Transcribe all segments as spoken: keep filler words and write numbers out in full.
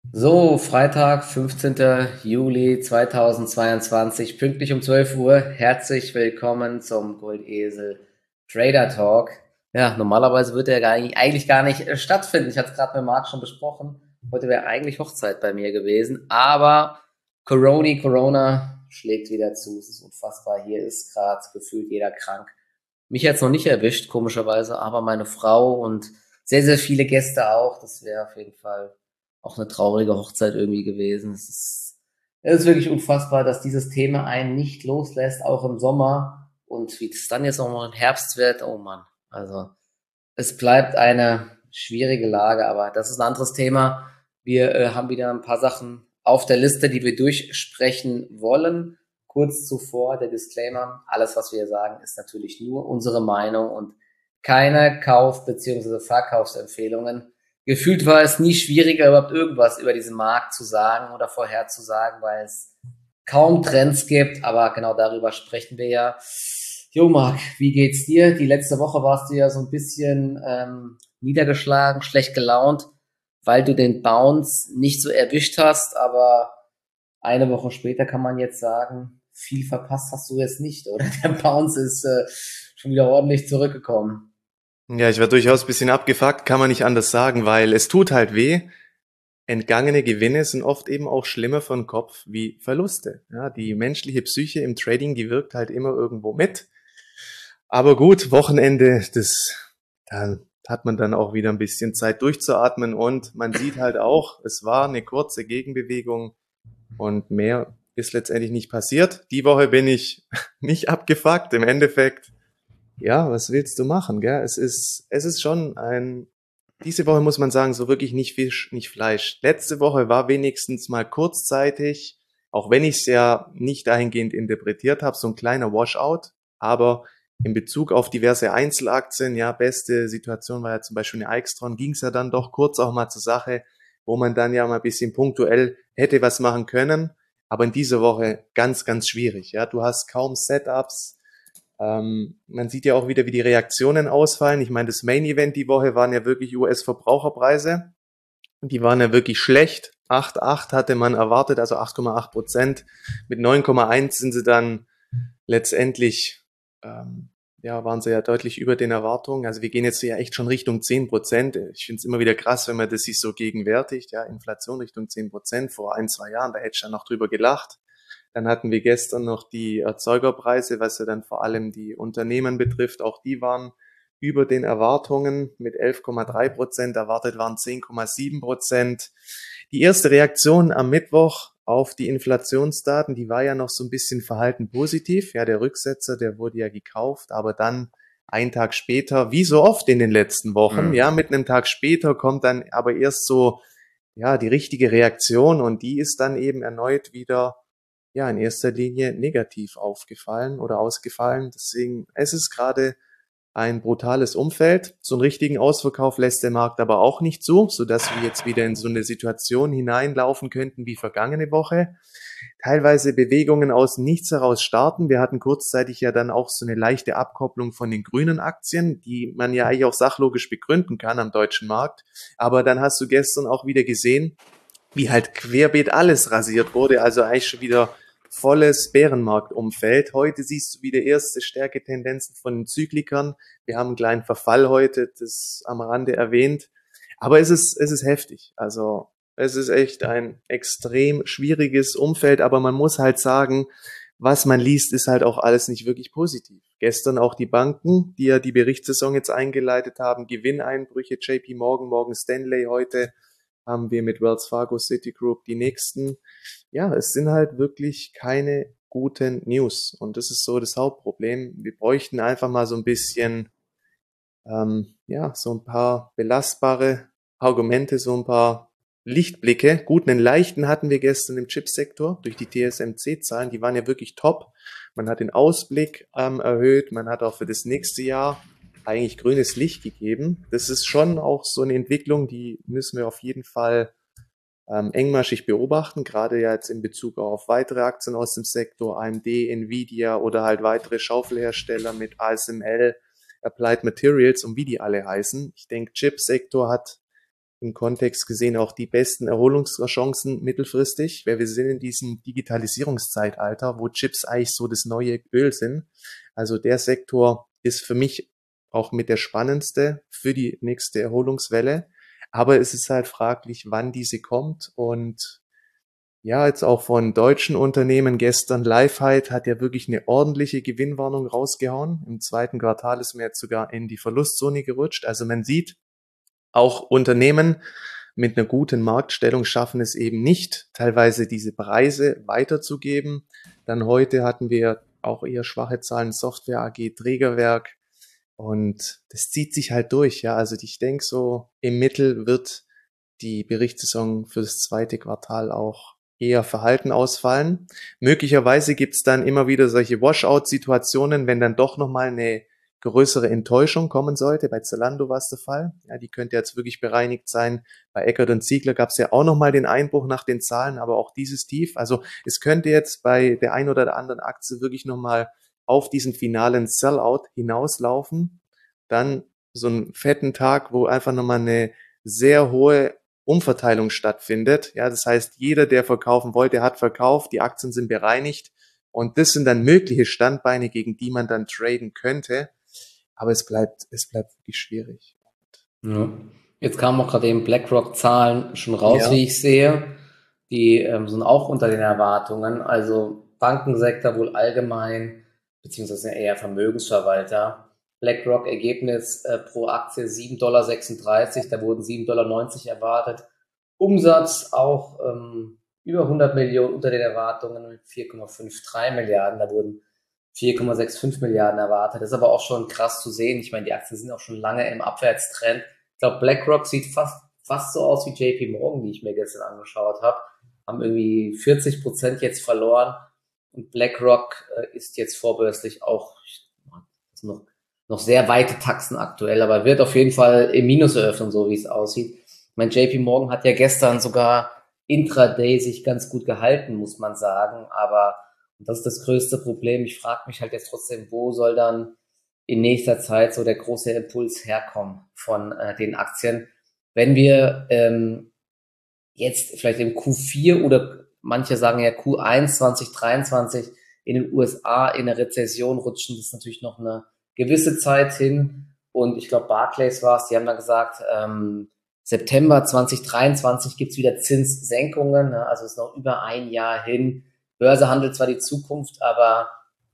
So, Freitag, fünfzehnter Juli zweitausendzweiundzwanzig, pünktlich um zwölf Uhr. Herzlich willkommen zum Goldesel Trader Talk. Ja, normalerweise wird der gar nicht, eigentlich gar nicht äh, stattfinden. Ich hatte es gerade mit Marc schon besprochen. Heute wäre eigentlich Hochzeit bei mir gewesen, aber Corona, Corona schlägt wieder zu. Es ist unfassbar. Hier ist gerade gefühlt jeder krank. Mich jetzt noch nicht erwischt, komischerweise, aber meine Frau und sehr, sehr viele Gäste auch. Das wäre auf jeden Fall auch eine traurige Hochzeit irgendwie gewesen. Es ist, es ist wirklich unfassbar, dass dieses Thema einen nicht loslässt, auch im Sommer. Und wie es dann jetzt auch noch im Herbst wird, oh Mann. Also, es bleibt eine schwierige Lage, aber das ist ein anderes Thema. Wir äh, haben wieder ein paar Sachen auf der Liste, die wir durchsprechen wollen. Kurz zuvor der Disclaimer. Alles, was wir sagen, ist natürlich nur unsere Meinung und keine Kauf- bzw. Verkaufsempfehlungen. Gefühlt war es nie schwieriger, überhaupt irgendwas über diesen Markt zu sagen oder vorherzusagen, weil es kaum Trends gibt, aber genau darüber sprechen wir ja. Jo, Marc, wie geht's dir? Die letzte Woche warst du ja so ein bisschen ähm, niedergeschlagen, schlecht gelaunt, weil du den Bounce nicht so erwischt hast, aber eine Woche später kann man jetzt sagen, viel verpasst hast du jetzt nicht, oder? Der Bounce ist äh, schon wieder ordentlich zurückgekommen. Ja, ich war durchaus ein bisschen abgefuckt, kann man nicht anders sagen, weil es tut halt weh. Entgangene Gewinne sind oft eben auch schlimmer für den Kopf wie Verluste. Ja, die menschliche Psyche im Trading, die wirkt halt immer irgendwo mit. Aber gut, Wochenende, das, da hat man dann auch wieder ein bisschen Zeit durchzuatmen und man sieht halt auch, es war eine kurze Gegenbewegung und mehr ist letztendlich nicht passiert. Die Woche bin ich nicht abgefuckt. Im Endeffekt, ja, was willst du machen, gell? Es ist, es ist schon ein, diese Woche muss man sagen, so wirklich nicht Fisch, nicht Fleisch. Letzte Woche war wenigstens mal kurzzeitig, auch wenn ich es ja nicht dahingehend interpretiert habe, so ein kleiner Washout. Aber in Bezug auf diverse Einzelaktien, ja, beste Situation war ja zum Beispiel eine Aixtron, ging es ja dann doch kurz auch mal zur Sache, wo man dann ja mal ein bisschen punktuell hätte was machen können. Aber in dieser Woche ganz, ganz schwierig. Ja, du hast kaum Setups. Ähm, man sieht ja auch wieder, wie die Reaktionen ausfallen. Ich meine, das Main Event die Woche waren ja wirklich U S-Verbraucherpreise. Die waren ja wirklich schlecht. acht Komma acht hatte man erwartet, also acht Komma acht Prozent. Mit neun Komma eins sind sie dann letztendlich, ähm, ja, waren sie ja deutlich über den Erwartungen. Also wir gehen jetzt ja echt schon Richtung zehn Prozent. Ich finde es immer wieder krass, wenn man das sich so gegenwärtigt. Ja, Inflation Richtung zehn Prozent. Vor ein, zwei Jahren, da hätte ich ja noch drüber gelacht. Dann hatten wir gestern noch die Erzeugerpreise, was ja dann vor allem die Unternehmen betrifft. Auch die waren über den Erwartungen mit elf Komma drei Prozent. Erwartet waren zehn Komma sieben Prozent. Die erste Reaktion am Mittwoch auf die Inflationsdaten, die war ja noch so ein bisschen verhalten positiv. Ja, der Rücksetzer, der wurde ja gekauft, aber dann einen Tag später, wie so oft in den letzten Wochen, Hm. ja, mit einem Tag später kommt dann aber erst so, ja, die richtige Reaktion und die ist dann eben erneut wieder ja, in erster Linie negativ aufgefallen oder ausgefallen. Deswegen, es ist gerade ein brutales Umfeld. So einen richtigen Ausverkauf lässt der Markt aber auch nicht zu, sodass wir jetzt wieder in so eine Situation hineinlaufen könnten wie vergangene Woche. Teilweise Bewegungen aus dem Nichts heraus starten. Wir hatten kurzzeitig ja dann auch so eine leichte Abkopplung von den grünen Aktien, die man ja eigentlich auch sachlogisch begründen kann am deutschen Markt. Aber dann hast du gestern auch wieder gesehen, wie halt querbeet alles rasiert wurde, also eigentlich schon wieder volles Bärenmarktumfeld. Heute siehst du wieder erste Stärketendenzen von den Zyklikern. Wir haben einen kleinen Verfall heute, das am Rande erwähnt. Aber es ist, es ist heftig. Also es ist echt ein extrem schwieriges Umfeld, aber man muss halt sagen, was man liest, ist halt auch alles nicht wirklich positiv. Gestern auch die Banken, die ja die Berichtssaison jetzt eingeleitet haben, Gewinneinbrüche, J P Morgan, Morgan Stanley heute haben wir mit Wells Fargo, Citigroup die nächsten. Ja, es sind halt wirklich keine guten News. Und das ist so das Hauptproblem. Wir bräuchten einfach mal so ein bisschen, ähm, ja, so ein paar belastbare Argumente, so ein paar Lichtblicke. Gut, einen leichten hatten wir gestern im Chipsektor durch die T S M C-Zahlen. Die waren ja wirklich top. Man hat den Ausblick ähm, erhöht. Man hat auch für das nächste Jahr eigentlich grünes Licht gegeben. Das ist schon auch so eine Entwicklung, die müssen wir auf jeden Fall ähm, engmaschig beobachten, gerade ja jetzt in Bezug auf weitere Aktien aus dem Sektor, A M D, Nvidia oder halt weitere Schaufelhersteller mit A S M L, Applied Materials und wie die alle heißen. Ich denke, Chipsektor hat im Kontext gesehen auch die besten Erholungschancen mittelfristig, weil wir sind in diesem Digitalisierungszeitalter, wo Chips eigentlich so das neue Öl sind. Also der Sektor ist für mich auch mit der spannendste für die nächste Erholungswelle. Aber es ist halt fraglich, wann diese kommt. Und ja, jetzt auch von deutschen Unternehmen gestern, Lifehide hat ja wirklich eine ordentliche Gewinnwarnung rausgehauen. Im zweiten Quartal ist man jetzt sogar in die Verlustzone gerutscht. Also man sieht, auch Unternehmen mit einer guten Marktstellung schaffen es eben nicht, teilweise diese Preise weiterzugeben. Dann heute hatten wir auch eher schwache Zahlen, Software A G, Trägerwerk. Und das zieht sich halt durch, ja. Also ich denke so, im Mittel wird die Berichtssaison für das zweite Quartal auch eher verhalten ausfallen. Möglicherweise gibt's dann immer wieder solche Washout-Situationen, wenn dann doch nochmal eine größere Enttäuschung kommen sollte. Bei Zalando war es der Fall. Ja, die könnte jetzt wirklich bereinigt sein. Bei Eckert und Ziegler gab es ja auch nochmal den Einbruch nach den Zahlen, aber auch dieses Tief. Also es könnte jetzt bei der ein oder der anderen Aktie wirklich nochmal auf diesen finalen Sellout hinauslaufen. Dann so einen fetten Tag, wo einfach nochmal eine sehr hohe Umverteilung stattfindet. Ja, das heißt, jeder, der verkaufen wollte, hat verkauft. Die Aktien sind bereinigt. Und das sind dann mögliche Standbeine, gegen die man dann traden könnte. Aber es bleibt, es bleibt wirklich schwierig. Ja. Jetzt kamen auch gerade eben BlackRock-Zahlen schon raus, Ja. wie ich sehe. Die ähm, sind auch unter den Erwartungen. Also Bankensektor wohl allgemein, beziehungsweise eher Vermögensverwalter. BlackRock-Ergebnis äh, pro Aktie sieben Komma sechsunddreißig Dollar, da wurden sieben Komma neunzig Dollar erwartet. Umsatz auch ähm, über hundert Millionen unter den Erwartungen mit vier Komma dreiundfünfzig Milliarden, da wurden vier Komma fünfundsechzig Milliarden erwartet. Das ist aber auch schon krass zu sehen. Ich meine, die Aktien sind auch schon lange im Abwärtstrend. Ich glaube, BlackRock sieht fast, fast so aus wie J P Morgan, die ich mir gestern angeschaut habe. Haben irgendwie vierzig Prozent jetzt verloren. Und BlackRock äh, ist jetzt vorbörslich auch noch, noch sehr weite Taxen aktuell, aber wird auf jeden Fall im Minus eröffnen, so wie es aussieht. Ich meine, J P Morgan hat ja gestern sogar intraday sich ganz gut gehalten, muss man sagen, aber und das ist das größte Problem. Ich frage mich halt jetzt trotzdem, wo soll dann in nächster Zeit so der große Impuls herkommen von äh, den Aktien, wenn wir ähm, jetzt vielleicht im Q vier oder manche sagen ja Q eins zwanzig dreiundzwanzig in den U S A in eine Rezession rutschen, das ist natürlich noch eine gewisse Zeit hin. Und ich glaube, Barclays war es, die haben dann gesagt, ähm, September zwanzig dreiundzwanzig gibt's wieder Zinssenkungen, ne? Also es ist noch über ein Jahr hin. Börse handelt zwar die Zukunft, aber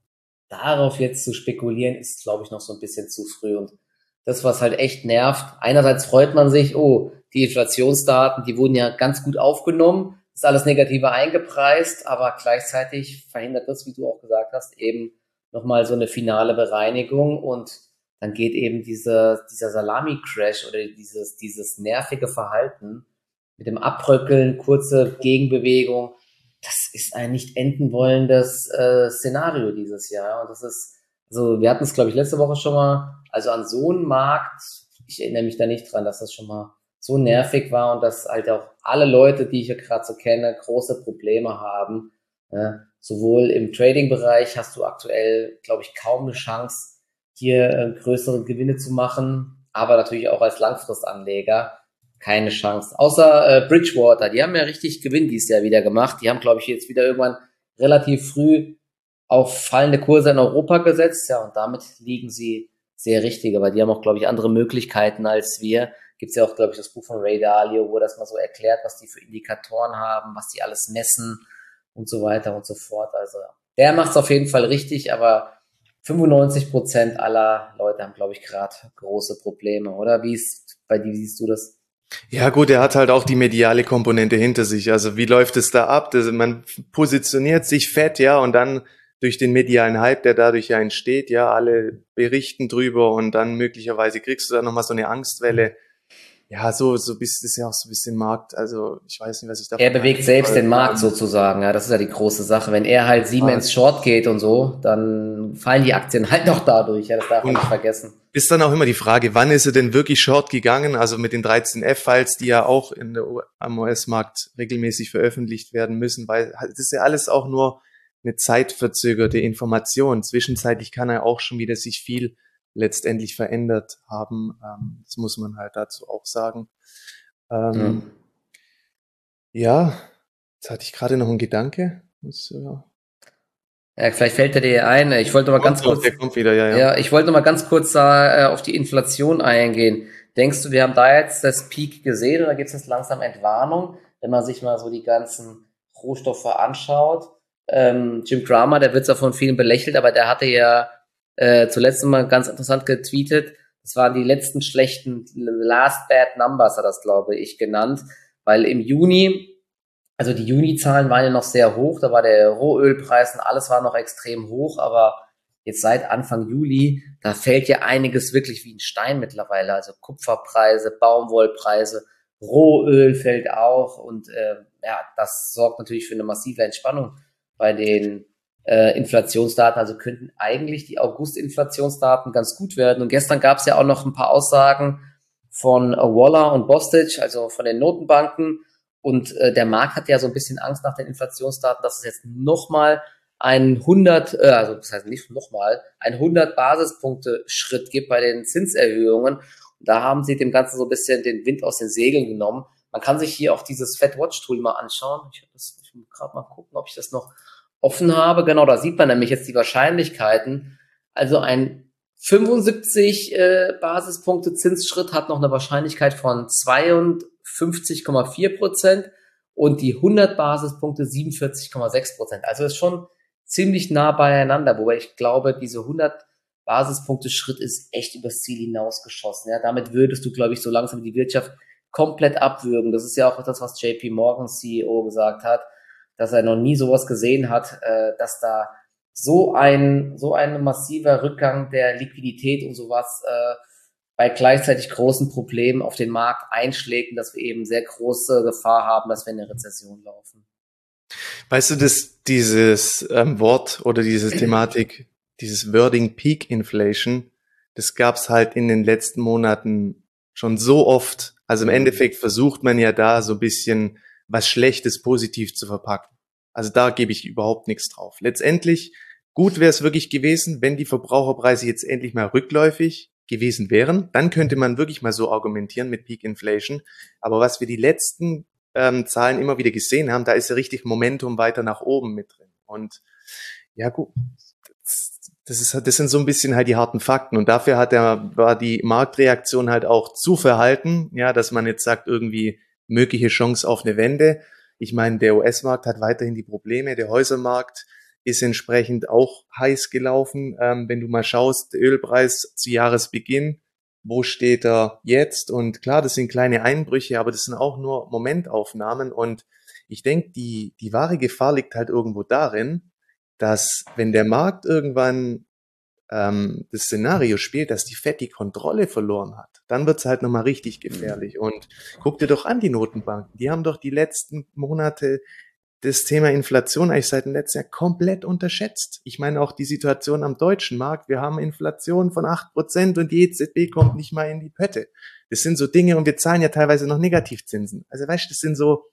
darauf jetzt zu spekulieren, ist, glaube ich, noch so ein bisschen zu früh. Und das, was halt echt nervt, einerseits freut man sich, oh, die Inflationsdaten, die wurden ja ganz gut aufgenommen, ist alles Negative eingepreist, aber gleichzeitig verhindert das, wie du auch gesagt hast, eben nochmal so eine finale Bereinigung und dann geht eben diese, dieser Salami-Crash oder dieses, dieses nervige Verhalten mit dem Abbröckeln, kurze Gegenbewegung, das ist ein nicht enden wollendes äh, Szenario dieses Jahr. Und das ist, also wir hatten es, glaube ich, letzte Woche schon mal, also an so einem Markt, ich erinnere mich da nicht dran, dass das schon mal so nervig war und dass halt auch alle Leute, die ich ja gerade so kenne, große Probleme haben. Ja, sowohl im Trading-Bereich hast du aktuell, glaube ich, kaum eine Chance, hier äh, größere Gewinne zu machen, aber natürlich auch als Langfristanleger keine Chance. Außer äh, Bridgewater, die haben ja richtig Gewinn dieses Jahr wieder gemacht. Die haben, glaube ich, jetzt wieder irgendwann relativ früh auf fallende Kurse in Europa gesetzt. Ja, und damit liegen sie sehr richtig. Aber die haben auch, glaube ich, andere Möglichkeiten als wir. Gibt es ja auch, glaube ich, das Buch von Ray Dalio, wo das mal so erklärt, was die für Indikatoren haben, was die alles messen und so weiter und so fort. Also der macht es auf jeden Fall richtig, aber fünfundneunzig Prozent aller Leute haben, glaube ich, gerade große Probleme, oder? Wie ist bei dir, wie siehst du das? Ja gut, er hat halt auch die mediale Komponente hinter sich. Also wie läuft es da ab? Also man positioniert sich fett, ja, und dann durch den medialen Hype, der dadurch ja entsteht, ja, alle berichten drüber und dann möglicherweise kriegst du da nochmal so eine Angstwelle. Ja, so, so bist ist ja auch so ein bisschen Markt. Also ich weiß nicht, was ich Er davon bewegt halten selbst soll. den Markt Ähm, sozusagen, ja, das ist ja die große Sache. Wenn er halt Siemens Short geht und so, dann fallen die Aktien halt noch dadurch, ja, das darf man Und nicht vergessen. ist dann auch immer die Frage, wann ist er denn wirklich short gegangen? Also mit den dreizehn F-Files, die ja auch in der, am U S-Markt regelmäßig veröffentlicht werden müssen, weil das ist ja alles auch nur eine zeitverzögerte Information. Zwischenzeitlich kann er auch schon wieder sich viel letztendlich verändert haben. Ähm, das muss man halt dazu auch sagen. Ähm, Mhm. ja, jetzt hatte ich gerade noch einen Gedanke. Was, äh, Ja, vielleicht fällt er dir ein. Ich wollte mal kommt ganz noch, kurz, der kommt wieder, ja, ja. ja, ich wollte noch mal ganz kurz äh, auf die Inflation eingehen. Denkst du, wir haben da jetzt das Peak gesehen oder gibt es jetzt langsam Entwarnung, wenn man sich mal so die ganzen Rohstoffe anschaut? Ähm, Jim Cramer, der wird zwar von vielen belächelt, aber der hatte ja äh, zuletzt mal ganz interessant getweetet. Das waren die letzten schlechten Last Bad Numbers, hat das, glaube ich, genannt, weil im Juni, also die Juni-Zahlen waren ja noch sehr hoch, da war der Rohölpreis und alles war noch extrem hoch, aber jetzt seit Anfang Juli, da fällt ja einiges wirklich wie ein Stein mittlerweile. Also Kupferpreise, Baumwollpreise, Rohöl fällt auch und äh, ja, das sorgt natürlich für eine massive Entspannung bei den äh, Inflationsdaten. Also könnten eigentlich die August-Inflationsdaten ganz gut werden. Und gestern gab es ja auch noch ein paar Aussagen von äh, Waller und Bostic, also von den Notenbanken, und äh, der Markt hat ja so ein bisschen Angst nach den Inflationsdaten, dass es jetzt nochmal einen hundert, äh, also das heißt nicht nochmal, einen hundert Basispunkte Schritt gibt bei den Zinserhöhungen. Und da haben sie dem Ganzen so ein bisschen den Wind aus den Segeln genommen. Man kann sich hier auch dieses Fed Watch Tool mal anschauen. Ich, das, ich muss gerade mal gucken, ob ich das noch offen habe. Genau, da sieht man nämlich jetzt die Wahrscheinlichkeiten. Also ein fünfundsiebzig äh, Basispunkte Zinsschritt hat noch eine Wahrscheinlichkeit von zweiundfünfzig Komma vier Prozent und die hundert Basispunkte siebenundvierzig Komma sechs Prozent. Also ist schon ziemlich nah beieinander, wobei ich glaube, diese hundert Basispunkte Schritt ist echt übers Ziel hinausgeschossen. Ja, damit würdest du, glaube ich, so langsam die Wirtschaft komplett abwürgen. Das ist ja auch das, was J P Morgan C E O gesagt hat, dass er noch nie sowas gesehen hat, äh, dass da so ein, so ein massiver Rückgang der Liquidität und sowas äh, bei gleichzeitig großen Problemen auf den Markt einschlägt und dass wir eben sehr große Gefahr haben, dass wir in eine Rezession laufen. Weißt du, dass dieses ähm, Wort oder diese Thematik, dieses Wording Peak Inflation, das gab's halt in den letzten Monaten schon so oft. Also im Mhm. Endeffekt versucht man ja da so ein bisschen was Schlechtes positiv zu verpacken. Also da gebe ich überhaupt nichts drauf. Letztendlich, gut wäre es wirklich gewesen, wenn die Verbraucherpreise jetzt endlich mal rückläufig gewesen wären. Dann könnte man wirklich mal so argumentieren mit Peak Inflation. Aber was wir die letzten ähm, Zahlen immer wieder gesehen haben, da ist ja richtig Momentum weiter nach oben mit drin. Und ja gut, das, ist, das sind so ein bisschen halt die harten Fakten. Und dafür hat er, war die Marktreaktion halt auch zu verhalten, ja, dass man jetzt sagt, irgendwie mögliche Chance auf eine Wende. Ich meine, der U S-Markt hat weiterhin die Probleme, der Häusermarkt ist entsprechend auch heiß gelaufen. Ähm, wenn du mal schaust, der Ölpreis zu Jahresbeginn, wo steht er jetzt? Und klar, das sind kleine Einbrüche, aber das sind auch nur Momentaufnahmen. Und ich denke, die, die wahre Gefahr liegt halt irgendwo darin, dass wenn der Markt irgendwann ähm, das Szenario spielt, dass die Fed die Kontrolle verloren hat, dann wird's halt nochmal richtig gefährlich. Und guck dir doch an, die Notenbanken, die haben doch die letzten Monate das Thema Inflation eigentlich seit dem letzten Jahr komplett unterschätzt. Ich meine auch die Situation am deutschen Markt. Wir haben Inflation von acht Prozent und die E Z B kommt nicht mal in die Pötte. Das sind so Dinge und wir zahlen ja teilweise noch Negativzinsen. Also weißt du, das sind so,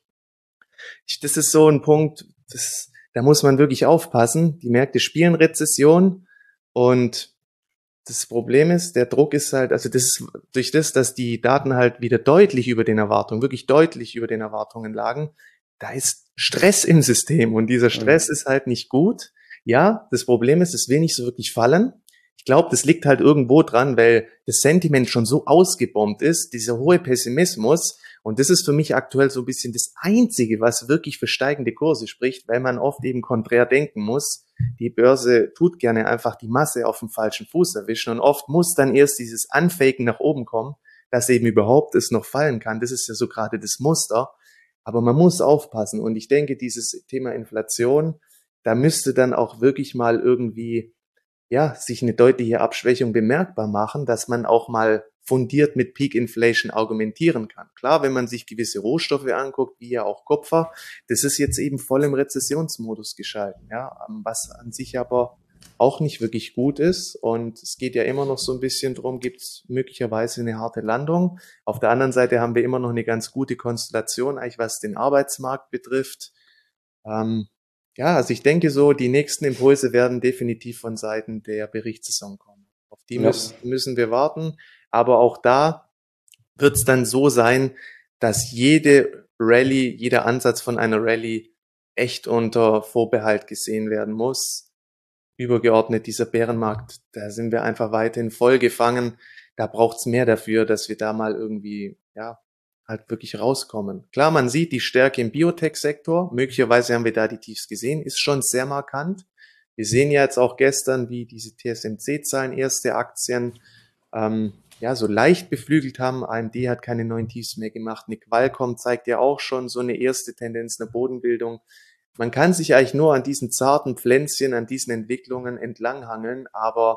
das ist so ein Punkt, das, da muss man wirklich aufpassen. Die Märkte spielen Rezession und das Problem ist, der Druck ist halt, also das ist durch das, dass die Daten halt wieder deutlich über den Erwartungen, wirklich deutlich über den Erwartungen lagen, da ist Stress im System und dieser Stress Mhm. ist halt nicht gut. Ja, das Problem ist, es will nicht so wirklich fallen. Ich glaube, das liegt halt irgendwo dran, weil das Sentiment schon so ausgebombt ist, dieser hohe Pessimismus. Und das ist für mich aktuell so ein bisschen das Einzige, was wirklich für steigende Kurse spricht, weil man oft eben konträr denken muss. Die Börse tut gerne einfach die Masse auf dem falschen Fuß erwischen und oft muss dann erst dieses Unfaken nach oben kommen, dass eben überhaupt es noch fallen kann. Das ist ja so gerade das Muster. Aber man muss aufpassen. Und ich denke, dieses Thema Inflation, da müsste dann auch wirklich mal irgendwie, ja, sich eine deutliche Abschwächung bemerkbar machen, dass man auch mal fundiert mit Peak Inflation argumentieren kann. Klar, wenn man sich gewisse Rohstoffe anguckt, wie ja auch Kupfer, das ist jetzt eben voll im Rezessionsmodus geschalten, ja, was an sich aber auch nicht wirklich gut ist. Und es geht ja immer noch so ein bisschen drum, gibt es möglicherweise eine harte Landung. Auf der anderen Seite haben wir immer noch eine ganz gute Konstellation, eigentlich was den Arbeitsmarkt betrifft. Ähm, ja, also ich denke so, die nächsten Impulse werden definitiv von Seiten der Berichtssaison kommen. Auf die Ja. müssen, müssen wir warten. Aber auch da wird es dann so sein, dass jede Rallye, jeder Ansatz von einer Rallye echt unter Vorbehalt gesehen werden muss. Übergeordnet dieser Bärenmarkt, da sind wir einfach weiterhin voll gefangen. Da braucht's mehr dafür, dass wir da mal irgendwie, ja, halt wirklich rauskommen. Klar, man sieht die Stärke im Biotech-Sektor. Möglicherweise haben wir da die Tiefs gesehen. Ist schon sehr markant. Wir sehen ja jetzt auch gestern, wie diese T S M C-Zahlen erste Aktien ähm, ja so leicht beflügelt haben. A M D hat keine neuen Tiefs mehr gemacht. Eine Qualcomm zeigt ja auch schon so eine erste Tendenz einer Bodenbildung. Man kann sich eigentlich nur an diesen zarten Pflänzchen, an diesen Entwicklungen entlanghangeln, aber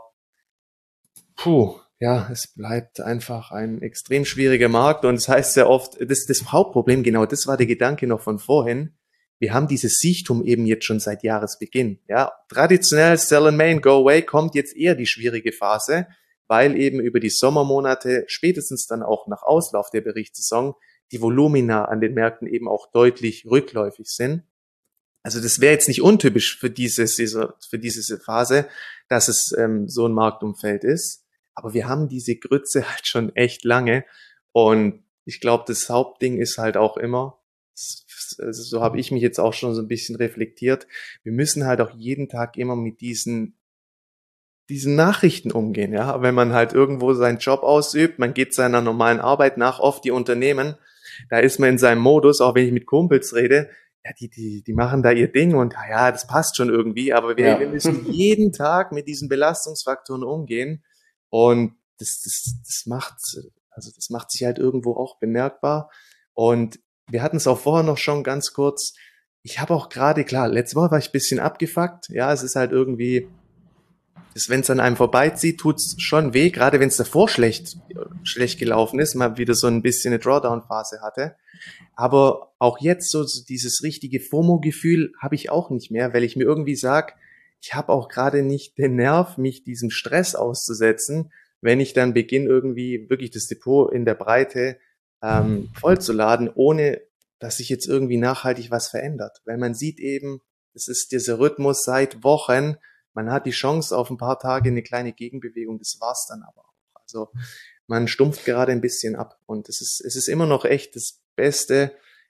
puh, ja, es bleibt einfach ein extrem schwieriger Markt und es heißt sehr oft, das, das Hauptproblem, genau das war der Gedanke noch von vorhin, wir haben dieses Siechtum eben jetzt schon seit Jahresbeginn. Ja, traditionell Sell in Main, Go Away kommt jetzt eher die schwierige Phase, weil eben über die Sommermonate, spätestens dann auch nach Auslauf der Berichtssaison, die Volumina an den Märkten eben auch deutlich rückläufig sind. Also das wäre jetzt nicht untypisch für diese, für diese Phase, dass es ähm, so ein Marktumfeld ist. Aber wir haben diese Grütze halt schon echt lange. Und ich glaube, das Hauptding ist halt auch immer, also so habe ich mich jetzt auch schon so ein bisschen reflektiert, wir müssen halt auch jeden Tag immer mit diesen diesen Nachrichten umgehen. Ja, wenn man halt irgendwo seinen Job ausübt, man geht seiner normalen Arbeit nach, oft die Unternehmen, da ist man in seinem Modus, auch wenn ich mit Kumpels rede, ja, die, die, die machen da ihr Ding und ja, das passt schon irgendwie, aber wir, ja. wir müssen jeden Tag mit diesen Belastungsfaktoren umgehen und das, das, das macht, also das macht sich halt irgendwo auch bemerkbar und wir hatten es auch vorher noch schon ganz kurz, ich habe auch gerade, klar, letzte Woche war ich ein bisschen abgefuckt, ja, es ist halt irgendwie, wenn es an einem vorbeizieht, tut's schon weh, gerade wenn es davor schlecht, schlecht gelaufen ist, mal wieder so ein bisschen eine Drawdown-Phase hatte. Aber auch jetzt so, so dieses richtige FOMO-Gefühl habe ich auch nicht mehr, weil ich mir irgendwie sage, ich habe auch gerade nicht den Nerv, mich diesem Stress auszusetzen, wenn ich dann beginne, irgendwie wirklich das Depot in der Breite ähm, vollzuladen, ohne dass sich jetzt irgendwie nachhaltig was verändert. Weil man sieht eben, es ist dieser Rhythmus seit Wochen, man hat die Chance auf ein paar Tage eine kleine Gegenbewegung, das war's dann aber auch. Also man stumpft gerade ein bisschen ab und es ist, es ist immer noch echt das Beste,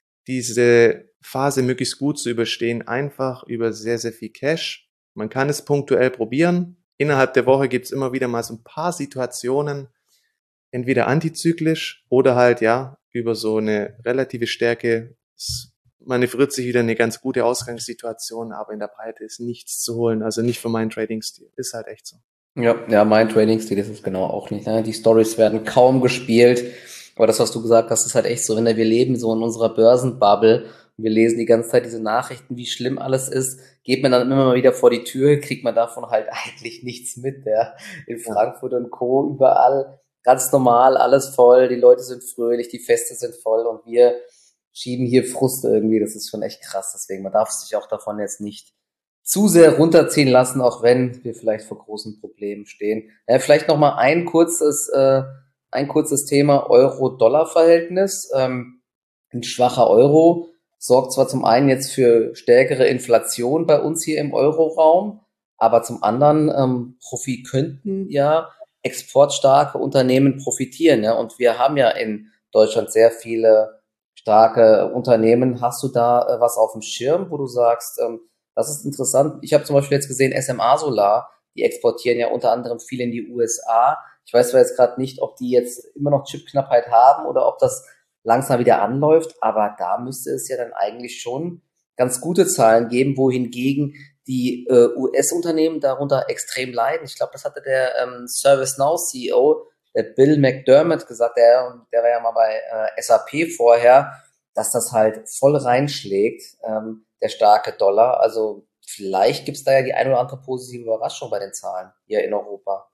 diese Phase möglichst gut zu überstehen, einfach über sehr, sehr viel Cash. Man kann es punktuell probieren. Innerhalb der Woche gibt's immer wieder mal so ein paar Situationen, entweder antizyklisch oder halt ja über so eine relative Stärke. Es manövriert sich wieder eine ganz gute Ausgangssituation, aber in der Breite ist nichts zu holen. Also nicht für meinen Trading-Stil. Ist halt echt so. Ja, ja, mein Trading-Stil ist es genau auch nicht. Ne? Die Stories werden kaum gespielt. Aber das, was du gesagt hast, ist halt echt so. Wenn wir leben so in unserer Börsenbubble und wir lesen die ganze Zeit diese Nachrichten, wie schlimm alles ist, geht man dann immer mal wieder vor die Tür, kriegt man davon halt eigentlich nichts mit. Ja? In Frankfurt und Co. überall ganz normal, alles voll, die Leute sind fröhlich, die Feste sind voll und wir schieben hier Frust irgendwie, das ist schon echt krass, deswegen man darf sich auch davon jetzt nicht zu sehr runterziehen lassen, auch wenn wir vielleicht vor großen Problemen stehen. Ja, vielleicht noch mal ein kurzes, äh, ein kurzes Thema Euro-Dollar-Verhältnis. Ähm, ein schwacher Euro sorgt zwar zum einen jetzt für stärkere Inflation bei uns hier im Euroraum, aber zum anderen ähm, Profit könnten ja exportstarke Unternehmen profitieren, ja, und wir haben ja in Deutschland sehr viele starke Unternehmen. Hast du da äh, was auf dem Schirm, wo du sagst, ähm, das ist interessant? Ich habe zum Beispiel jetzt gesehen, S M A Solar, die exportieren ja unter anderem viel in die U S A. Ich weiß zwar jetzt gerade nicht, ob die jetzt immer noch Chipknappheit haben oder ob das langsam wieder anläuft, aber da müsste es ja dann eigentlich schon ganz gute Zahlen geben, wohingegen die äh, U S-Unternehmen darunter extrem leiden. Ich glaube, das hatte der ähm, ServiceNow-C E O, der Bill McDermott, gesagt, der, der war ja mal bei äh, S A P vorher, dass das halt voll reinschlägt, ähm, der starke Dollar. Also vielleicht gibt's da ja die ein oder andere positive Überraschung bei den Zahlen hier in Europa.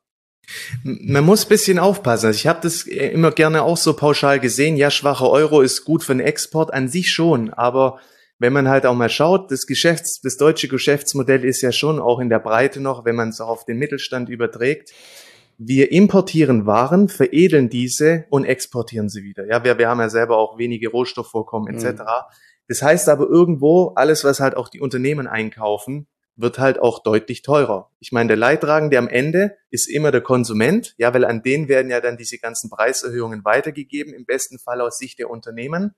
Man muss ein bisschen aufpassen. Also ich habe das immer gerne auch so pauschal gesehen. Ja, schwacher Euro ist gut für den Export an sich schon, aber wenn man halt auch mal schaut, das Geschäfts, das deutsche Geschäftsmodell ist ja schon auch in der Breite noch, wenn man es auch auf den Mittelstand überträgt. Wir importieren Waren, veredeln diese und exportieren sie wieder. Ja, wir, wir haben ja selber auch wenige Rohstoffvorkommen et cetera. Mhm. Das heißt aber irgendwo, alles, was halt auch die Unternehmen einkaufen, wird halt auch deutlich teurer. Ich meine, der Leidtragende am Ende ist immer der Konsument, ja, weil an den werden ja dann diese ganzen Preiserhöhungen weitergegeben, im besten Fall aus Sicht der Unternehmen.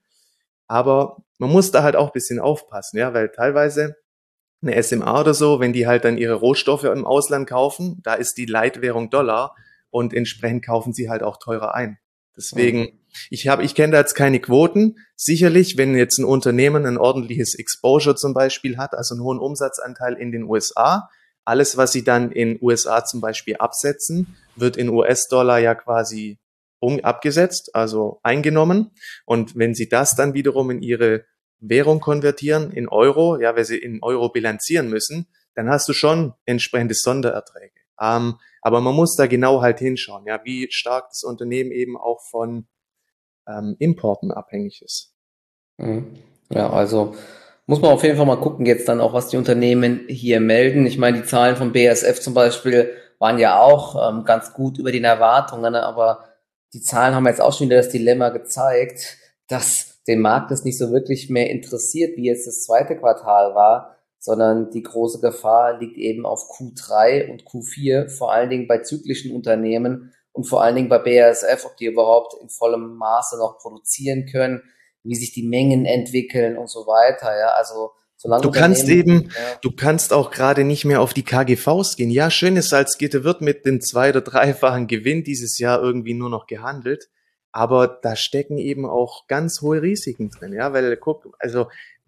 Aber man muss da halt auch ein bisschen aufpassen, ja, weil teilweise eine S M A oder so, wenn die halt dann ihre Rohstoffe im Ausland kaufen, da ist die Leitwährung Dollar und entsprechend kaufen sie halt auch teurer ein. Deswegen, ich habe, ich kenne da jetzt keine Quoten. Sicherlich, wenn jetzt ein Unternehmen ein ordentliches Exposure zum Beispiel hat, also einen hohen Umsatzanteil in den U S A, alles, was sie dann in U S A zum Beispiel absetzen, wird in U S-Dollar ja quasi um, abgesetzt, also eingenommen. Und wenn sie das dann wiederum in ihre Währung konvertieren, in Euro, ja, weil sie in Euro bilanzieren müssen, dann hast du schon entsprechende Sondererträge. Ähm, aber man muss da genau halt hinschauen, ja, wie stark das Unternehmen eben auch von ähm, Importen abhängig ist. Mhm. Ja, also muss man auf jeden Fall mal gucken jetzt dann auch, was die Unternehmen hier melden. Ich meine, die Zahlen von B A S F zum Beispiel waren ja auch ähm, ganz gut über den Erwartungen, ne? Aber die Zahlen haben jetzt auch schon wieder das Dilemma gezeigt, dass den Markt das nicht so wirklich mehr interessiert, wie jetzt das zweite Quartal war, sondern die große Gefahr liegt eben auf Q drei und Q vier, vor allen Dingen bei zyklischen Unternehmen und vor allen Dingen bei B A S F, ob die überhaupt in vollem Maße noch produzieren können, wie sich die Mengen entwickeln und so weiter, ja, also solange Du kannst Unternehmen, eben, ja, du kannst auch gerade nicht mehr auf die K G Vs gehen. Ja, schönes Salzgitter wird mit dem zwei- oder dreifachen Gewinn dieses Jahr irgendwie nur noch gehandelt. Aber da stecken eben auch ganz hohe Risiken drin. Ja, weil guck, also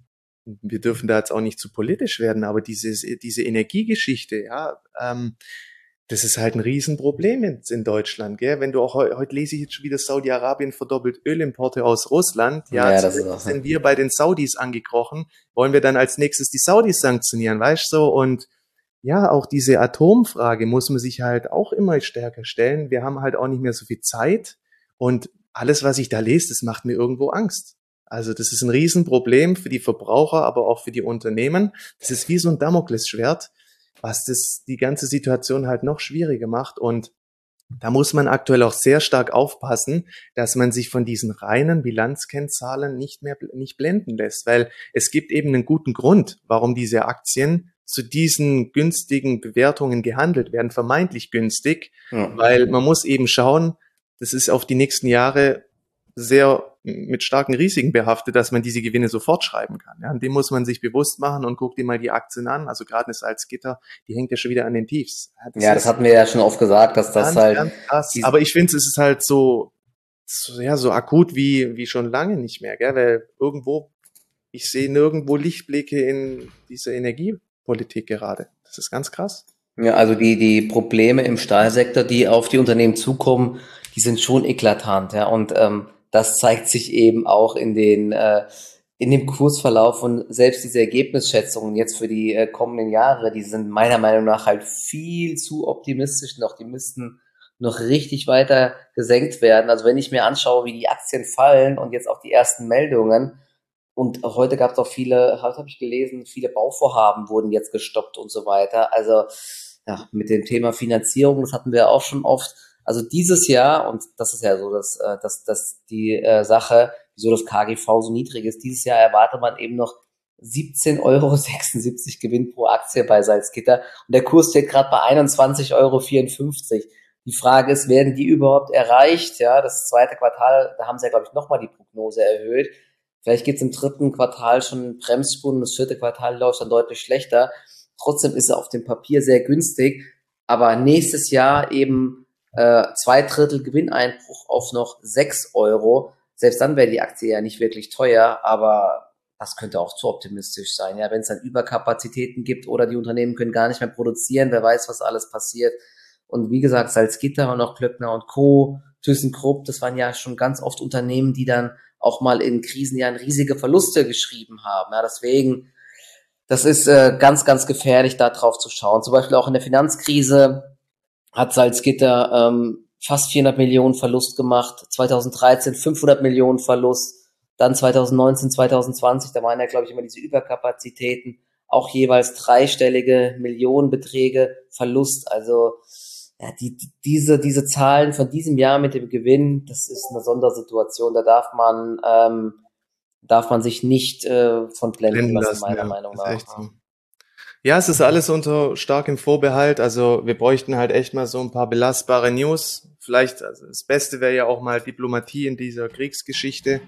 wir dürfen da jetzt auch nicht zu politisch werden, aber dieses, diese Energiegeschichte, ja, ähm, das ist halt ein Riesenproblem in, in Deutschland, gell? Wenn du auch heu, heute lese ich jetzt schon wieder, Saudi-Arabien verdoppelt Ölimporte aus Russland. Ja, ja, das ist zuletzt auch, sind wir bei den Saudis angekrochen. Wollen wir dann als nächstes die Saudis sanktionieren, weißt du? So? Und ja, auch diese Atomfrage muss man sich halt auch immer stärker stellen. Wir haben halt auch nicht mehr so viel Zeit und alles, was ich da lese, das macht mir irgendwo Angst. Also das ist ein Riesenproblem für die Verbraucher, aber auch für die Unternehmen. Das ist wie so ein Damoklesschwert, was das die ganze Situation halt noch schwieriger macht. Und da muss man aktuell auch sehr stark aufpassen, dass man sich von diesen reinen Bilanzkennzahlen nicht mehr nicht blenden lässt, weil es gibt eben einen guten Grund, warum diese Aktien zu diesen günstigen Bewertungen gehandelt werden, vermeintlich günstig, ja. weil man muss eben schauen, das ist auf die nächsten Jahre sehr mit starken Risiken behaftet, dass man diese Gewinne sofort schreiben kann. Ja, und dem muss man sich bewusst machen und guckt dir mal die Aktien an. Also gerade eine Salzgitter, die hängt ja schon wieder an den Tiefs. Ja, das Ja, das ist hatten wir ja schon oft gesagt, dass das ganz, halt, ganz krass. die, Aber ich finde, es ist halt so, so, ja, so akut wie, wie schon lange nicht mehr, gell? Weil irgendwo, ich sehe nirgendwo Lichtblicke in dieser Energiepolitik gerade. Das ist ganz krass. ja, also die, die Probleme im Stahlsektor, die auf die Unternehmen zukommen, die sind schon eklatant, ja. Und ähm, das zeigt sich eben auch in den äh, in dem Kursverlauf und selbst diese Ergebnisschätzungen jetzt für die äh, kommenden Jahre, die sind meiner Meinung nach halt viel zu optimistisch noch. Die müssten noch richtig weiter gesenkt werden. Also wenn ich mir anschaue, wie die Aktien fallen und jetzt auch die ersten Meldungen, und auch heute gab es auch viele, was habe ich gelesen, viele Bauvorhaben wurden jetzt gestoppt und so weiter. Also ja, mit dem Thema Finanzierung, das hatten wir auch schon oft. Also dieses Jahr, und das ist ja so, dass, äh, dass, dass die äh, Sache, wieso das K G V so niedrig ist, dieses Jahr erwartet man eben noch siebzehn Euro sechsundsiebzig Gewinn pro Aktie bei Salzgitter. Und der Kurs steht gerade bei einundzwanzig Euro vierundfünfzig. Die Frage ist, werden die überhaupt erreicht? Ja, das zweite Quartal, da haben sie ja, glaube ich, nochmal die Prognose erhöht. Vielleicht geht's im dritten Quartal schon Bremsspuren, das vierte Quartal läuft dann deutlich schlechter. Trotzdem ist er auf dem Papier sehr günstig, aber nächstes Jahr eben äh, zwei Drittel Gewinneinbruch auf noch sechs Euro. Selbst dann wäre die Aktie ja nicht wirklich teuer, aber das könnte auch zu optimistisch sein. Ja, wenn es dann Überkapazitäten gibt oder die Unternehmen können gar nicht mehr produzieren, wer weiß, was alles passiert. Und wie gesagt, Salzgitter und auch Klöckner und Co., ThyssenKrupp, das waren ja schon ganz oft Unternehmen, die dann auch mal in Krisenjahren riesige Verluste geschrieben haben. Ja, deswegen, das ist äh, ganz, ganz gefährlich, da drauf zu schauen. Zum Beispiel auch in der Finanzkrise hat Salzgitter ähm, fast vierhundert Millionen Verlust gemacht, zweitausenddreizehn fünfhundert Millionen Verlust, dann zweitausendneunzehn, zweitausendzwanzig, da waren ja, glaube ich, immer diese Überkapazitäten, auch jeweils dreistellige Millionenbeträge Verlust. Also ja, die, die, diese, diese Zahlen von diesem Jahr mit dem Gewinn, das ist eine Sondersituation. Da darf man, ähm, darf man sich nicht äh, von blenden Blenden lassen, lassen, meiner ja. Meinung Das ist nach. echt Ja. so. Ja, es ist alles unter starkem Vorbehalt. Also wir bräuchten halt echt mal so ein paar belastbare News. Vielleicht, also das Beste wäre ja auch mal Diplomatie in dieser Kriegsgeschichte.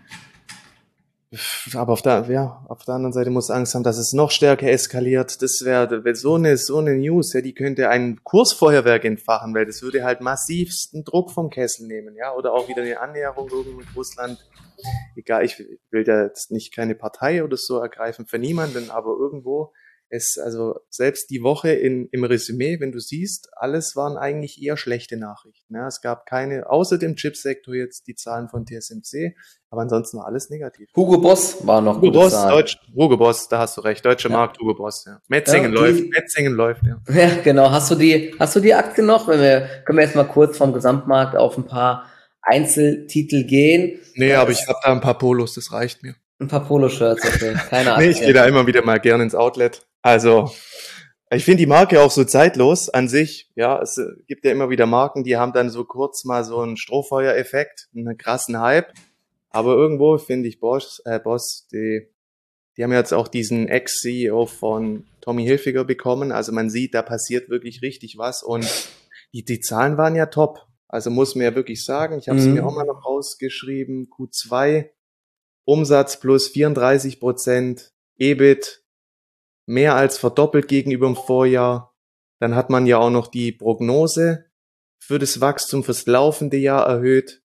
Aber auf der, ja, auf der anderen Seite muss Angst haben, dass es noch stärker eskaliert. Das wäre so eine, so eine News, ja, die könnte ein Kursfeuerwerk entfachen, weil das würde halt massivsten Druck vom Kessel nehmen, ja, oder auch wieder eine Annäherung irgendwie mit Russland. Egal, ich will da jetzt nicht keine Partei oder so ergreifen für niemanden, aber irgendwo es, also selbst die Woche in, im Resümee, wenn du siehst, alles waren eigentlich eher schlechte Nachrichten. Ja, es gab keine, außer dem Chipsektor jetzt die Zahlen von T S M C, aber ansonsten war alles negativ. Hugo Boss war noch Hugo gute Boss, Zahlen. Deutsch, Hugo Boss, da hast du recht, deutscher Ja. Markt, Hugo Boss, ja. Metzingen Ja, läuft, die, Metzingen läuft, ja. ja, genau. Hast du die, hast du die Aktie noch? Wenn wir, können wir jetzt mal kurz vom Gesamtmarkt auf ein paar Einzeltitel gehen. Nee, Da aber ich ist habe da ein paar Polos, das reicht mir. ein paar Poloshirts, okay. Keine Nee, ich gehe da Aktie. immer wieder mal gern ins Outlet. Also, ich finde die Marke auch so zeitlos an sich. Ja, es äh, gibt ja immer wieder Marken, die haben dann so kurz mal so einen Strohfeuereffekt, einen krassen Hype. Aber irgendwo finde ich Boss, äh, Boss, die, die haben jetzt auch diesen Ex-C E O von Tommy Hilfiger bekommen. Also man sieht, da passiert wirklich richtig was. Und die, die Zahlen waren ja top. Also muss man ja wirklich sagen, ich habe sie mir auch mal Mhm. noch rausgeschrieben, Q zwei, Umsatz plus vierunddreißig Prozent, E B I T mehr als verdoppelt gegenüber dem Vorjahr. Dann hat man ja auch noch die Prognose für das Wachstum fürs laufende Jahr erhöht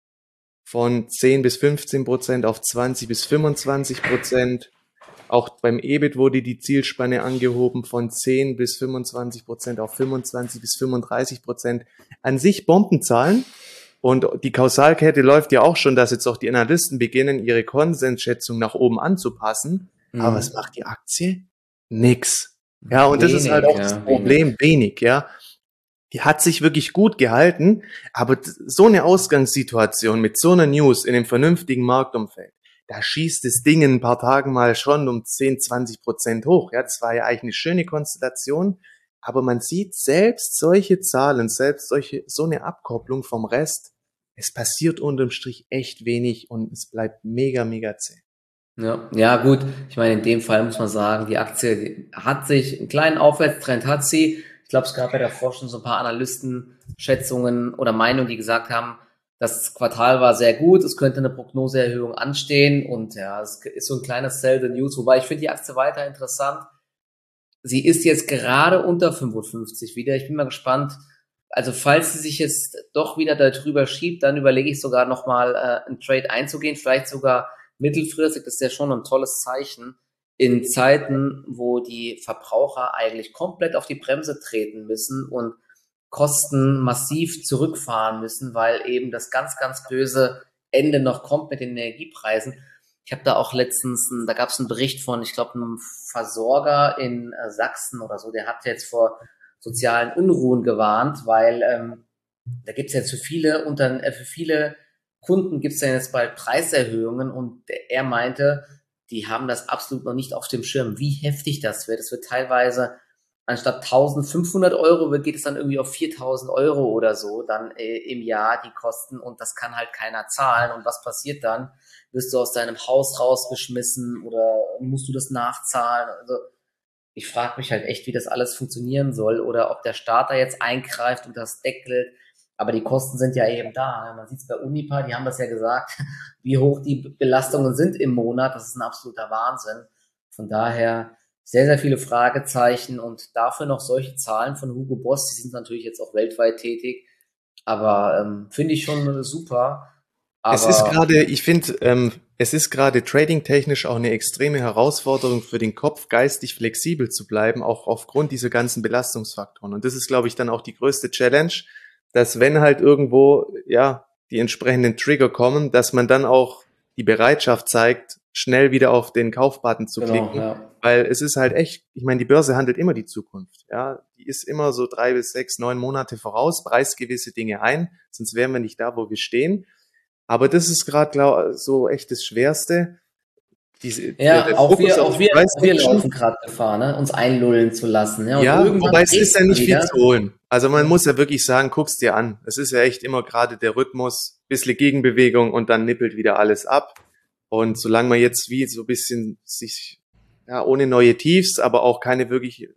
von zehn bis fünfzehn Prozent auf zwanzig bis fünfundzwanzig Prozent. Auch beim E B I T wurde die Zielspanne angehoben von zehn bis fünfundzwanzig Prozent auf fünfundzwanzig bis fünfunddreißig Prozent. An sich Bombenzahlen. Und die Kausalkette läuft ja auch schon, dass jetzt auch die Analysten beginnen, ihre Konsensschätzung nach oben anzupassen. Aber was Mhm. macht die Aktie? Nix. Ja, und das ist halt Wenig, auch das ja, Problem, wenig. wenig, ja. Die hat sich wirklich gut gehalten, aber d- so eine Ausgangssituation mit so einer News in einem vernünftigen Marktumfeld, da schießt das Ding in ein paar Tagen mal schon um zehn, zwanzig Prozent hoch. Ja, das war ja eigentlich eine schöne Konstellation, aber man sieht selbst solche Zahlen, selbst solche, so eine Abkopplung vom Rest, es passiert unterm Strich echt wenig und es bleibt mega, mega zäh. Ja, ja, gut. Ich meine, in dem Fall muss man sagen, die Aktie die hat sich, einen kleinen Aufwärtstrend hat sie. Ich glaube, es gab ja davor schon so ein paar Analystenschätzungen oder Meinungen, die gesagt haben, das Quartal war sehr gut, es könnte eine Prognoseerhöhung anstehen und ja, es ist so ein kleines Sell the News, wobei ich finde die Aktie weiter interessant. Sie ist jetzt gerade unter fünfundfünfzig wieder. Ich bin mal gespannt. Also falls sie sich jetzt doch wieder da drüber schiebt, dann überlege ich sogar nochmal äh, einen Trade einzugehen, vielleicht sogar mittelfristig. Das ist ja schon ein tolles Zeichen in Zeiten, wo die Verbraucher eigentlich komplett auf die Bremse treten müssen und Kosten massiv zurückfahren müssen, weil eben das ganz, ganz böse Ende noch kommt mit den Energiepreisen. Ich habe da auch letztens, einen, da gab es einen Bericht von, ich glaube, einem Versorger in äh, Sachsen oder so, der hat jetzt vor sozialen Unruhen gewarnt, weil ähm, da gibt es jetzt für viele unter, äh, für viele Kunden gibt es ja jetzt bald Preiserhöhungen und er meinte, die haben das absolut noch nicht auf dem Schirm, wie heftig das wird. Es wird teilweise anstatt eintausendfünfhundert Euro wird, geht es dann irgendwie auf viertausend Euro oder so dann äh, im Jahr die Kosten und das kann halt keiner zahlen. Und was passiert dann? Wirst du aus deinem Haus rausgeschmissen oder musst du das nachzahlen? Also ich frage mich halt echt, wie das alles funktionieren soll oder ob der Staat da jetzt eingreift und das deckelt. Aber die Kosten sind ja eben da. Man sieht es bei Unipa, die haben das ja gesagt, wie hoch die Belastungen sind im Monat. Das ist ein absoluter Wahnsinn. Von daher sehr, sehr viele Fragezeichen und dafür noch solche Zahlen von Hugo Boss. Die sind natürlich jetzt auch weltweit tätig, aber ähm, finde ich schon super. Es ist Aber gerade, ich finde, ähm, es ist gerade trading-technisch auch eine extreme Herausforderung für den Kopf, geistig flexibel zu bleiben, auch aufgrund dieser ganzen Belastungsfaktoren. Und das ist, glaube ich, dann auch die größte Challenge, dass wenn halt irgendwo, ja, die entsprechenden Trigger kommen, dass man dann auch die Bereitschaft zeigt, schnell wieder auf den Kaufbutton zu genau, klicken, ja. weil es ist halt echt, ich meine, die Börse handelt immer die Zukunft, ja. Die ist immer so drei bis sechs, neun Monate voraus, preist gewisse Dinge ein, sonst wären wir nicht da, wo wir stehen. Aber das ist gerade so echt das Schwerste. Diese, der, Ja, der auch Fokus wir, auf auch wir, Price auch wir Action. laufen gerade Gefahr, ne? Uns einlullen zu lassen. Ja, und Ja, irgendwann wobei es ist dreht's ja dann nicht viel wieder. zu holen. Also man Ja, muss ja wirklich sagen, guck's dir an. Es ist ja echt immer gerade der Rhythmus, bisschen Gegenbewegung und dann nippelt wieder alles ab. Und solange man jetzt wie so ein bisschen sich, ja, ohne neue Tiefs, aber auch keine wirklich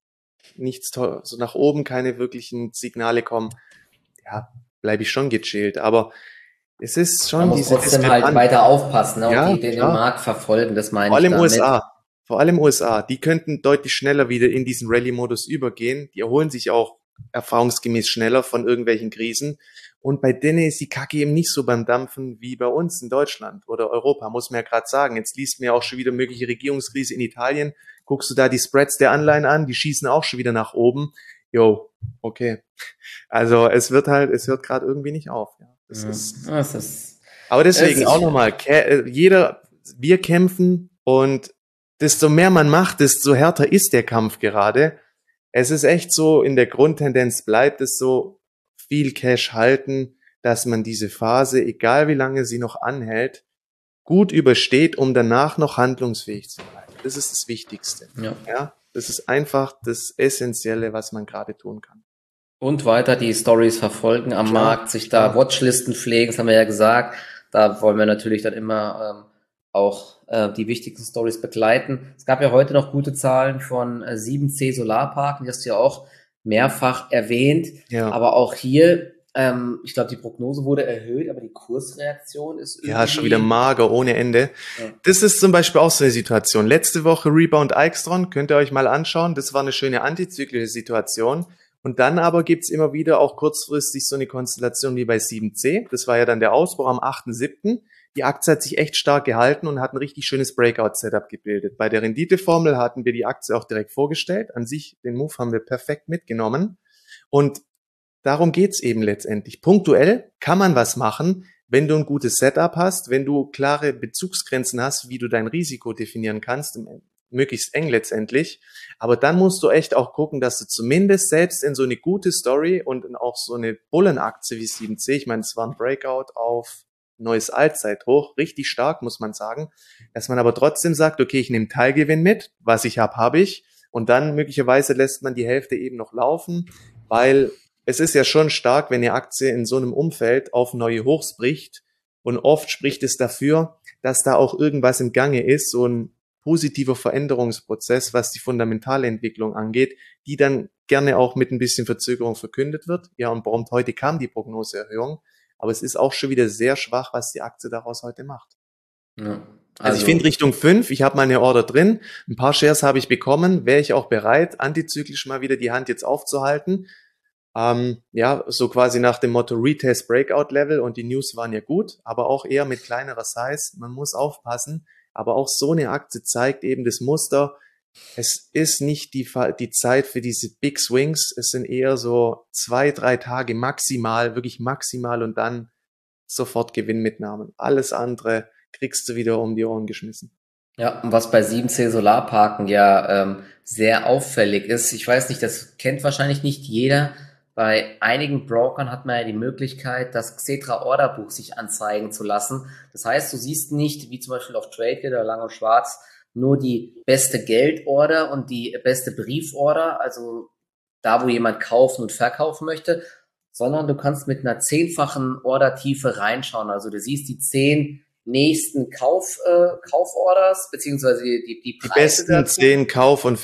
nichts to- so nach oben keine wirklichen Signale kommen, ja, bleibe ich schon gechillt. Aber es ist Man schon muss diese trotzdem halt Diskrepanz. weiter aufpassen, ne? Und Ja, die, den, den klar. Markt verfolgen, das meine Vor ich allem damit. U S A. Vor allem U S A. Die könnten deutlich schneller wieder in diesen Rallye-Modus übergehen. Die erholen sich auch erfahrungsgemäß schneller von irgendwelchen Krisen. Und bei denen ist die Kacke eben nicht so beim Dampfen wie bei uns in Deutschland oder Europa, muss man ja gerade sagen. Jetzt liest mir auch schon wieder mögliche Regierungskrise in Italien. Guckst du da die Spreads der Anleihen an, die schießen auch schon wieder nach oben. Jo, okay. Also es wird halt, es hört gerade irgendwie nicht auf. Ja. Das Ja, ist, das ist, aber es deswegen ist auch schwierig. nochmal, jeder, wir kämpfen und desto mehr man macht, desto härter ist der Kampf gerade. Es ist echt so, in der Grundtendenz bleibt es so, viel Cash halten, dass man diese Phase, egal wie lange sie noch anhält, gut übersteht, um danach noch handlungsfähig zu bleiben. Das ist das Wichtigste. Ja. Ja, das ist einfach das Essentielle, was man gerade tun kann. Und weiter die Stories verfolgen am Klar, Markt, sich da klar. Watchlisten pflegen, das haben wir ja gesagt. Da wollen wir natürlich dann immer ähm, auch äh, die wichtigsten Stories begleiten. Es gab ja heute noch gute Zahlen von äh, sieben C Solarparken, die hast du ja auch mehrfach erwähnt. Ja. Aber auch hier, ähm, ich glaube, die Prognose wurde erhöht, aber die Kursreaktion ist Ja, schon wieder irgendwie. mager ohne Ende. Ja. Das ist zum Beispiel auch so eine Situation. Letzte Woche Rebound Aixtron, könnt ihr euch mal anschauen. Das war eine schöne antizyklische Situation. Und dann aber gibt's immer wieder auch kurzfristig so eine Konstellation wie bei sieben C. Das war ja dann der Ausbruch am achten siebten Die Aktie hat sich echt stark gehalten und hat ein richtig schönes Breakout-Setup gebildet. Bei der Renditeformel hatten wir die Aktie auch direkt vorgestellt. An sich, den Move haben wir perfekt mitgenommen. Und darum geht's eben letztendlich. Punktuell kann man was machen, wenn du ein gutes Setup hast, wenn du klare Bezugsgrenzen hast, wie du dein Risiko definieren kannst, möglichst eng letztendlich. Aber dann musst du echt auch gucken, dass du zumindest selbst in so eine gute Story und in auch so eine Bullenaktie wie sieben C, ich meine, es war ein Breakout auf neues Allzeithoch, richtig stark, muss man sagen, dass man aber trotzdem sagt, okay, ich nehme Teilgewinn mit, was ich habe, habe ich. Und dann möglicherweise lässt man die Hälfte eben noch laufen, weil es ist ja schon stark, wenn die Aktie in so einem Umfeld auf neue Hochs bricht. Und oft spricht es dafür, dass da auch irgendwas im Gange ist, so ein positiver Veränderungsprozess, was die fundamentale Entwicklung angeht, die dann gerne auch mit ein bisschen Verzögerung verkündet wird. Ja, und prompt heute kam die Prognoseerhöhung. Aber es ist auch schon wieder sehr schwach, was die Aktie daraus heute macht. Ja. Also ich Also, finde Richtung fünf, ich habe meine Order drin, ein paar Shares habe ich bekommen, wäre ich auch bereit, antizyklisch mal wieder die Hand jetzt aufzuhalten. Ähm, ja, so quasi nach dem Motto Retest Breakout Level, und die News waren ja gut, aber auch eher mit kleinerer Size. Man muss aufpassen, aber auch so eine Aktie zeigt eben das Muster. Es ist nicht die, die Zeit für diese Big Swings. Es sind eher so zwei, drei Tage maximal, wirklich maximal, und dann sofort Gewinnmitnahmen. Alles andere kriegst du wieder um die Ohren geschmissen. ja, und was bei sieben C Solarparken ja ähm, sehr auffällig ist, ich weiß nicht, das kennt wahrscheinlich nicht jeder. Bei einigen Brokern hat man ja die Möglichkeit, das Xetra Orderbuch sich anzeigen zu lassen. Das heißt, du siehst nicht, wie zum Beispiel auf TradeGate oder Lang und Schwarz, nur die beste Geldorder und die beste Brieforder, also da, wo jemand kaufen und verkaufen möchte, sondern du kannst mit einer zehnfachen Ordertiefe reinschauen. Also du siehst die zehn nächsten Kauf, äh, Kauforders, beziehungsweise die, die Die Preise besten dazu. zehn Kauf- und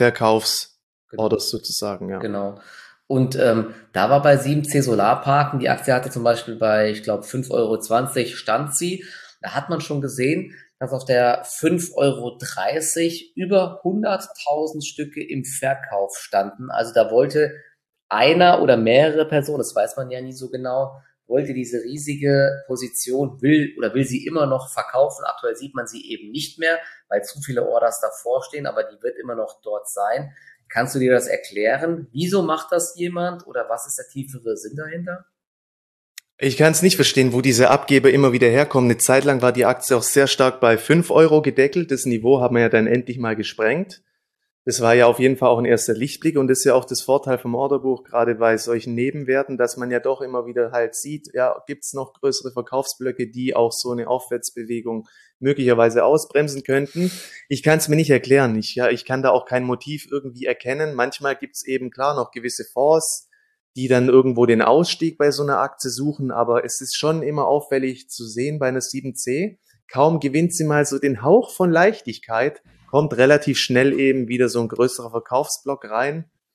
Genau. Verkaufsorders sozusagen, ja. Genau. Und ähm, da war bei sieben C Solarparken, die Aktie hatte zum Beispiel bei, ich glaube, fünf Euro zwanzig stand sie. Da hat man schon gesehen, dass auf der fünf Euro dreißig über hunderttausend Stücke im Verkauf standen. Also da wollte einer oder mehrere Personen, das weiß man ja nie so genau, wollte diese riesige Position, will oder will sie immer noch verkaufen. Aktuell sieht man sie eben nicht mehr, weil zu viele Orders davor stehen, aber die wird immer noch dort sein. Kannst du dir das erklären? Wieso macht das jemand oder was ist der tiefere Sinn dahinter? Ich kann es nicht verstehen, wo diese Abgeber immer wieder herkommen. Eine Zeit lang war die Aktie auch sehr stark bei fünf Euro gedeckelt. Das Niveau haben wir ja dann endlich mal gesprengt. Das war ja auf jeden Fall auch ein erster Lichtblick, und das ist ja auch das Vorteil vom Orderbuch, gerade bei solchen Nebenwerten, dass man ja doch immer wieder halt sieht, ja, gibt's noch größere Verkaufsblöcke, die auch so eine Aufwärtsbewegung möglicherweise ausbremsen könnten. Ich kann es mir nicht erklären. Ich, ja, ich kann da auch kein Motiv irgendwie erkennen. Manchmal gibt's eben klar noch gewisse Fonds, die dann irgendwo den Ausstieg bei so einer Aktie suchen, aber es ist schon immer auffällig zu sehen bei einer sieben C. Kaum gewinnt sie mal so den Hauch von Leichtigkeit, kommt relativ schnell eben wieder so ein größerer Verkaufsblock rein.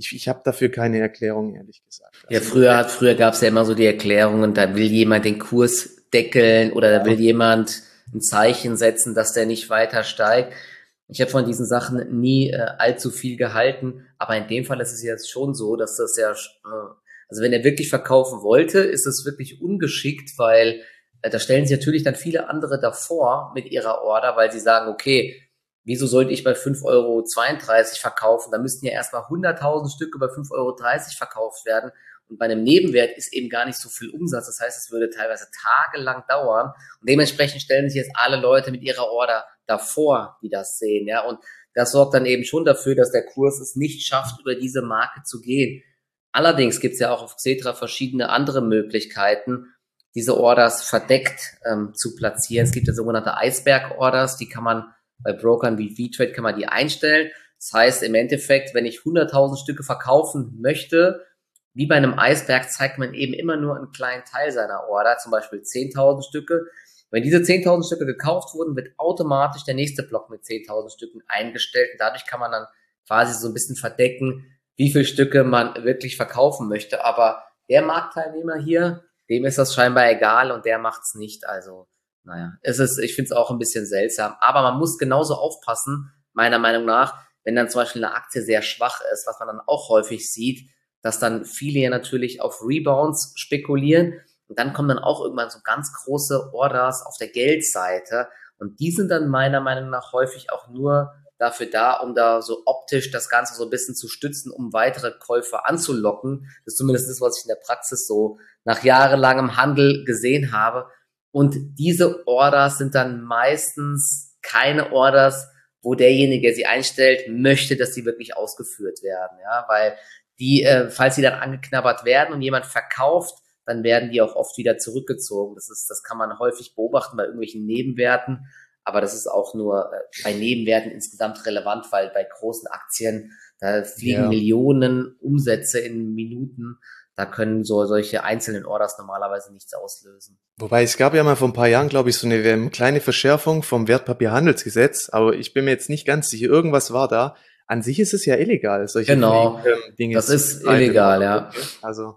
ich, ich habe dafür keine Erklärung, ehrlich gesagt. Ja, Also, früher hat, früher gab es ja immer so die Erklärungen, da will jemand den Kurs deckeln oder da will jemand ein Zeichen setzen, dass der nicht weiter steigt. Ich habe von diesen Sachen nie äh, allzu viel gehalten, aber in dem Fall ist es jetzt schon so, dass das ja, äh, also wenn er wirklich verkaufen wollte, ist es wirklich ungeschickt, weil äh, da stellen sich natürlich dann viele andere davor mit ihrer Order, weil sie sagen, okay, wieso sollte ich bei fünf Euro zweiunddreißig verkaufen? Da müssten ja erstmal hunderttausend Stücke bei fünf Euro dreißig verkauft werden. Und bei einem Nebenwert ist eben gar nicht so viel Umsatz. Das heißt, es würde teilweise tagelang dauern. Und dementsprechend stellen sich jetzt alle Leute mit ihrer Order davor, die das sehen. Ja, und das sorgt dann eben schon dafür, dass der Kurs es nicht schafft, über diese Marke zu gehen. Allerdings gibt es ja auch auf Xetra verschiedene andere Möglichkeiten, diese Orders verdeckt ähm, zu platzieren. Es gibt ja sogenannte Eisberg-Orders, die kann man bei Brokern wie V-Trade kann man die einstellen. Das heißt im Endeffekt, wenn ich hunderttausend Stücke verkaufen möchte, wie bei einem Eisberg zeigt man eben immer nur einen kleinen Teil seiner Order, zum Beispiel zehntausend Stücke. Wenn diese zehntausend Stücke gekauft wurden, wird automatisch der nächste Block mit zehntausend Stücken eingestellt. Und dadurch kann man dann quasi so ein bisschen verdecken, wie viele Stücke man wirklich verkaufen möchte. Aber der Marktteilnehmer hier, dem ist das scheinbar egal und der macht's nicht. Also naja, es ist, ich finde es auch ein bisschen seltsam. Aber man muss genauso aufpassen, meiner Meinung nach, wenn dann zum Beispiel eine Aktie sehr schwach ist, was man dann auch häufig sieht, dass dann viele ja natürlich auf Rebounds spekulieren. Und dann kommen dann auch irgendwann so ganz große Orders auf der Geldseite. Und die sind dann meiner Meinung nach häufig auch nur dafür da, um da so optisch das Ganze so ein bisschen zu stützen, um weitere Käufer anzulocken. Das ist zumindest das, was ich in der Praxis so nach jahrelangem Handel gesehen habe. Und diese Orders sind dann meistens keine Orders, wo derjenige, der sie einstellt, möchte, dass sie wirklich ausgeführt werden. Ja, weil die, äh, falls sie dann angeknabbert werden und jemand verkauft, dann werden die auch oft wieder zurückgezogen. Das ist, das kann man häufig beobachten bei irgendwelchen Nebenwerten. Aber das ist auch nur äh, bei Nebenwerten insgesamt relevant, weil bei großen Aktien, da fliegen Ja. Millionen Umsätze in Minuten. Da können so solche einzelnen Orders normalerweise nichts auslösen. Wobei es gab ja mal vor ein paar Jahren, glaube ich, so eine ähm, kleine Verschärfung vom Wertpapierhandelsgesetz, aber ich bin mir jetzt nicht ganz sicher, irgendwas war da. An sich ist es ja illegal, solche Genau, ähm, Dinge das zu ist betreiben. illegal, ja. Also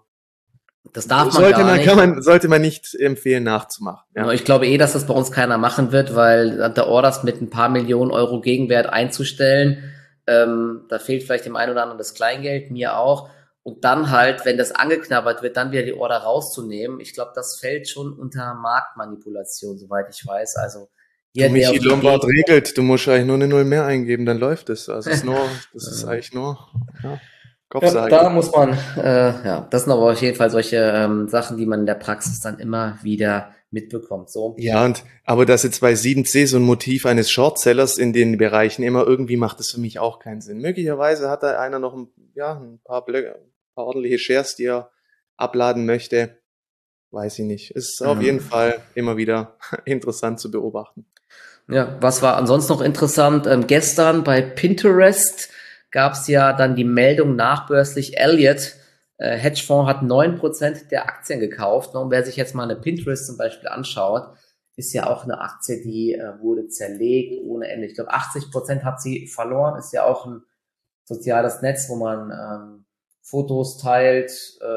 Das darf man sollte gar man, nicht. kann man, sollte man nicht empfehlen nachzumachen. Ja. Nur ich glaube eh, dass das bei uns keiner machen wird, weil der Orders mit ein paar Millionen Euro Gegenwert einzustellen, ähm, da fehlt vielleicht dem einen oder anderen das Kleingeld, mir auch. Und dann halt, wenn das angeknabbert wird, dann wieder die Order rauszunehmen. Ich glaube, das fällt schon unter Marktmanipulation, soweit ich weiß. Also hier Du, der auf Michi die Lombard Idee, regelt, du musst eigentlich nur eine Null mehr eingeben, dann läuft es. Also es ist nur, das ist eigentlich nur ja, ja, Kopfsache. da muss man, äh, ja, das sind aber auf jeden Fall solche ähm, Sachen, die man in der Praxis dann immer wieder mitbekommt. So. Ja, und aber dass jetzt bei sieben C so ein Motiv eines Shortsellers in den Bereichen immer irgendwie macht das für mich auch keinen Sinn. Möglicherweise hat da einer noch ein, ja, ein paar Blöcke, ein paar ordentliche Shares, die er abladen möchte. Weiß ich nicht. Es ist auf jeden Fall immer wieder interessant zu beobachten. Ja, was war ansonsten noch interessant? Ähm, gestern bei Pinterest gab es ja dann die Meldung nachbörslich, Elliott, äh, Hedgefonds, hat neun Prozent der Aktien gekauft. Und wer sich jetzt mal eine Pinterest zum Beispiel anschaut, ist ja auch eine Aktie, die äh, wurde zerlegt ohne Ende. Ich glaube, achtzig Prozent hat sie verloren. Ist ja auch ein soziales Netz, wo man ähm, Fotos teilt.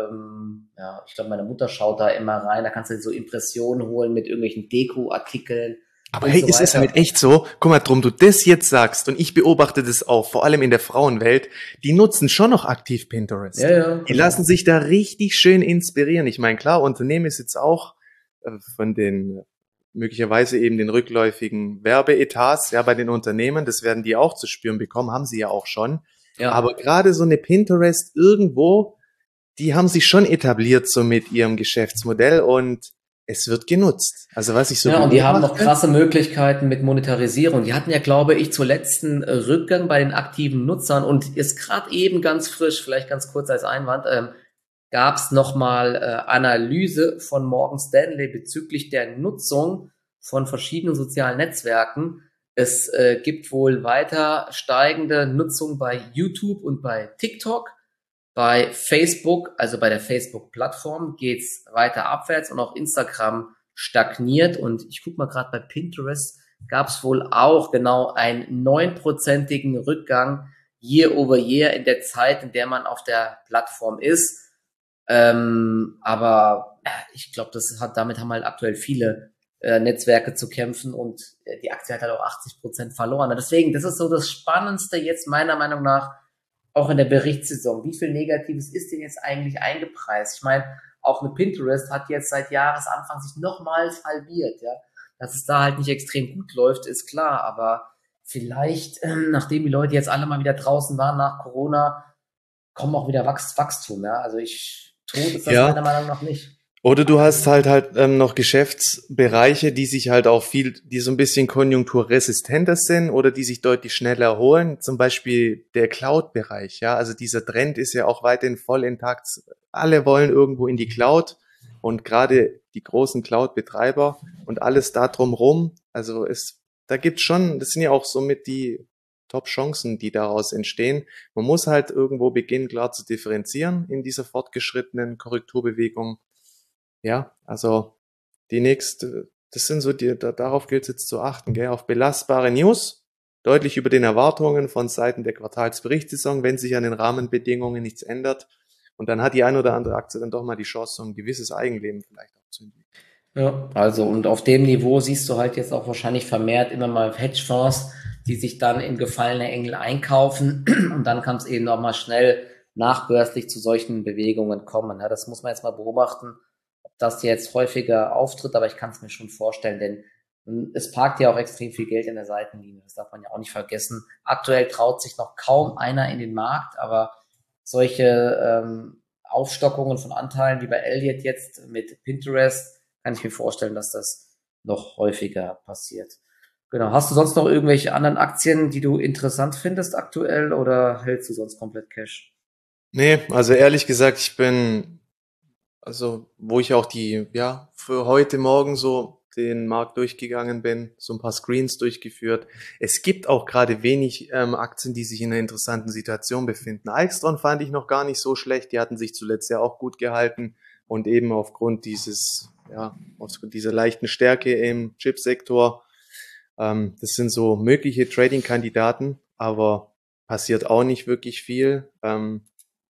Ähm, ja, ich glaube, meine Mutter schaut da immer rein. Da kannst du so Impressionen holen mit irgendwelchen Deko-Artikeln. Aber hey, so ist es weiter. halt echt so? Guck mal, drum du das jetzt sagst, und ich beobachte das auch, vor allem in der Frauenwelt, die nutzen schon noch aktiv Pinterest. Ja, ja, Die genau. lassen sich da richtig schön inspirieren. Ich meine, klar, Unternehmen ist jetzt auch äh, von den möglicherweise eben den rückläufigen Werbeetats, ja, bei den Unternehmen, das werden die auch zu spüren bekommen, haben sie ja auch schon. Ja. Aber gerade so eine Pinterest irgendwo, die haben sich schon etabliert so mit ihrem Geschäftsmodell und es wird genutzt. Also was ich so Ja, und die haben noch beobachte- krasse Möglichkeiten mit Monetarisierung. Die hatten ja, glaube ich, zuletzt einen äh, Rückgang bei den aktiven Nutzern und ist gerade eben ganz frisch, vielleicht ganz kurz als Einwand, ähm, gab es nochmal äh, Analyse von Morgan Stanley bezüglich der Nutzung von verschiedenen sozialen Netzwerken. Es äh, gibt wohl weiter steigende Nutzung bei YouTube und bei TikTok. Bei Facebook, also bei der Facebook-Plattform, geht's weiter abwärts und auch Instagram stagniert. Und ich gucke mal gerade bei Pinterest, gab es wohl auch genau einen neunprozentigen Rückgang year over year in der Zeit, in der man auf der Plattform ist. Ähm, aber äh, ich glaube, das hat, damit haben halt aktuell viele äh, Netzwerke zu kämpfen und äh, die Aktie hat halt auch achtzig Prozent verloren. Deswegen, das ist so das Spannendste jetzt meiner Meinung nach auch in der Berichtssaison. Wie viel Negatives ist denn jetzt eigentlich eingepreist? Ich meine, auch eine Pinterest hat jetzt seit Jahresanfang sich nochmals halbiert, ja. Dass es da halt nicht extrem gut läuft, ist klar, aber vielleicht, ähm, nachdem die Leute jetzt alle mal wieder draußen waren nach Corona, kommen auch wieder Wachs Wachstum, ja. Also ich, tot ist das Ja, meiner Meinung nach nicht. oder du hast halt halt ähm, noch Geschäftsbereiche, die sich halt auch viel, die so ein bisschen konjunkturresistenter sind oder die sich deutlich schneller erholen. Zum Beispiel der Cloud-Bereich, ja. Also dieser Trend ist ja auch weiterhin voll intakt. Alle wollen irgendwo in die Cloud und gerade die großen Cloud-Betreiber und alles da drumrum. Also es, da gibt's schon, das sind ja auch somit die Top-Chancen, die daraus entstehen. Man muss halt irgendwo beginnen, klar zu differenzieren in dieser fortgeschrittenen Korrekturbewegung. Ja, also die nächste, das sind so die, da, darauf gilt es jetzt zu achten, gell, auf belastbare News, deutlich über den Erwartungen von Seiten der Quartalsberichtssaison, wenn sich an den Rahmenbedingungen nichts ändert. Und dann hat die ein oder andere Aktie dann doch mal die Chance, so ein gewisses Eigenleben vielleicht auch zu entwickeln. Ja, also und auf dem Niveau siehst du halt jetzt auch wahrscheinlich vermehrt immer mal Hedgefonds, die sich dann in gefallene Engel einkaufen und dann kann es eben nochmal schnell nachbörslich zu solchen Bewegungen kommen. Ja, das muss man jetzt mal beobachten, ob das jetzt häufiger auftritt, aber ich kann es mir schon vorstellen, denn ähm, es parkt ja auch extrem viel Geld in der Seitenlinie, das darf man ja auch nicht vergessen. Aktuell traut sich noch kaum einer in den Markt, aber solche ähm, Aufstockungen von Anteilen wie bei Elliott jetzt mit Pinterest, kann ich mir vorstellen, dass das noch häufiger passiert. Genau. Hast du sonst noch irgendwelche anderen Aktien, die du interessant findest aktuell oder hältst du sonst komplett Cash? Nee, also ehrlich gesagt, ich bin, also wo ich auch die, ja, für heute Morgen so den Markt durchgegangen bin, so ein paar Screens durchgeführt. Es gibt auch gerade wenig ähm, Aktien, die sich in einer interessanten Situation befinden. Alstron fand ich noch gar nicht so schlecht, die hatten sich zuletzt ja auch gut gehalten und eben aufgrund dieses, ja, aufgrund dieser leichten Stärke im Chipsektor, ähm, das sind so mögliche Trading-Kandidaten, aber passiert auch nicht wirklich viel. Ähm,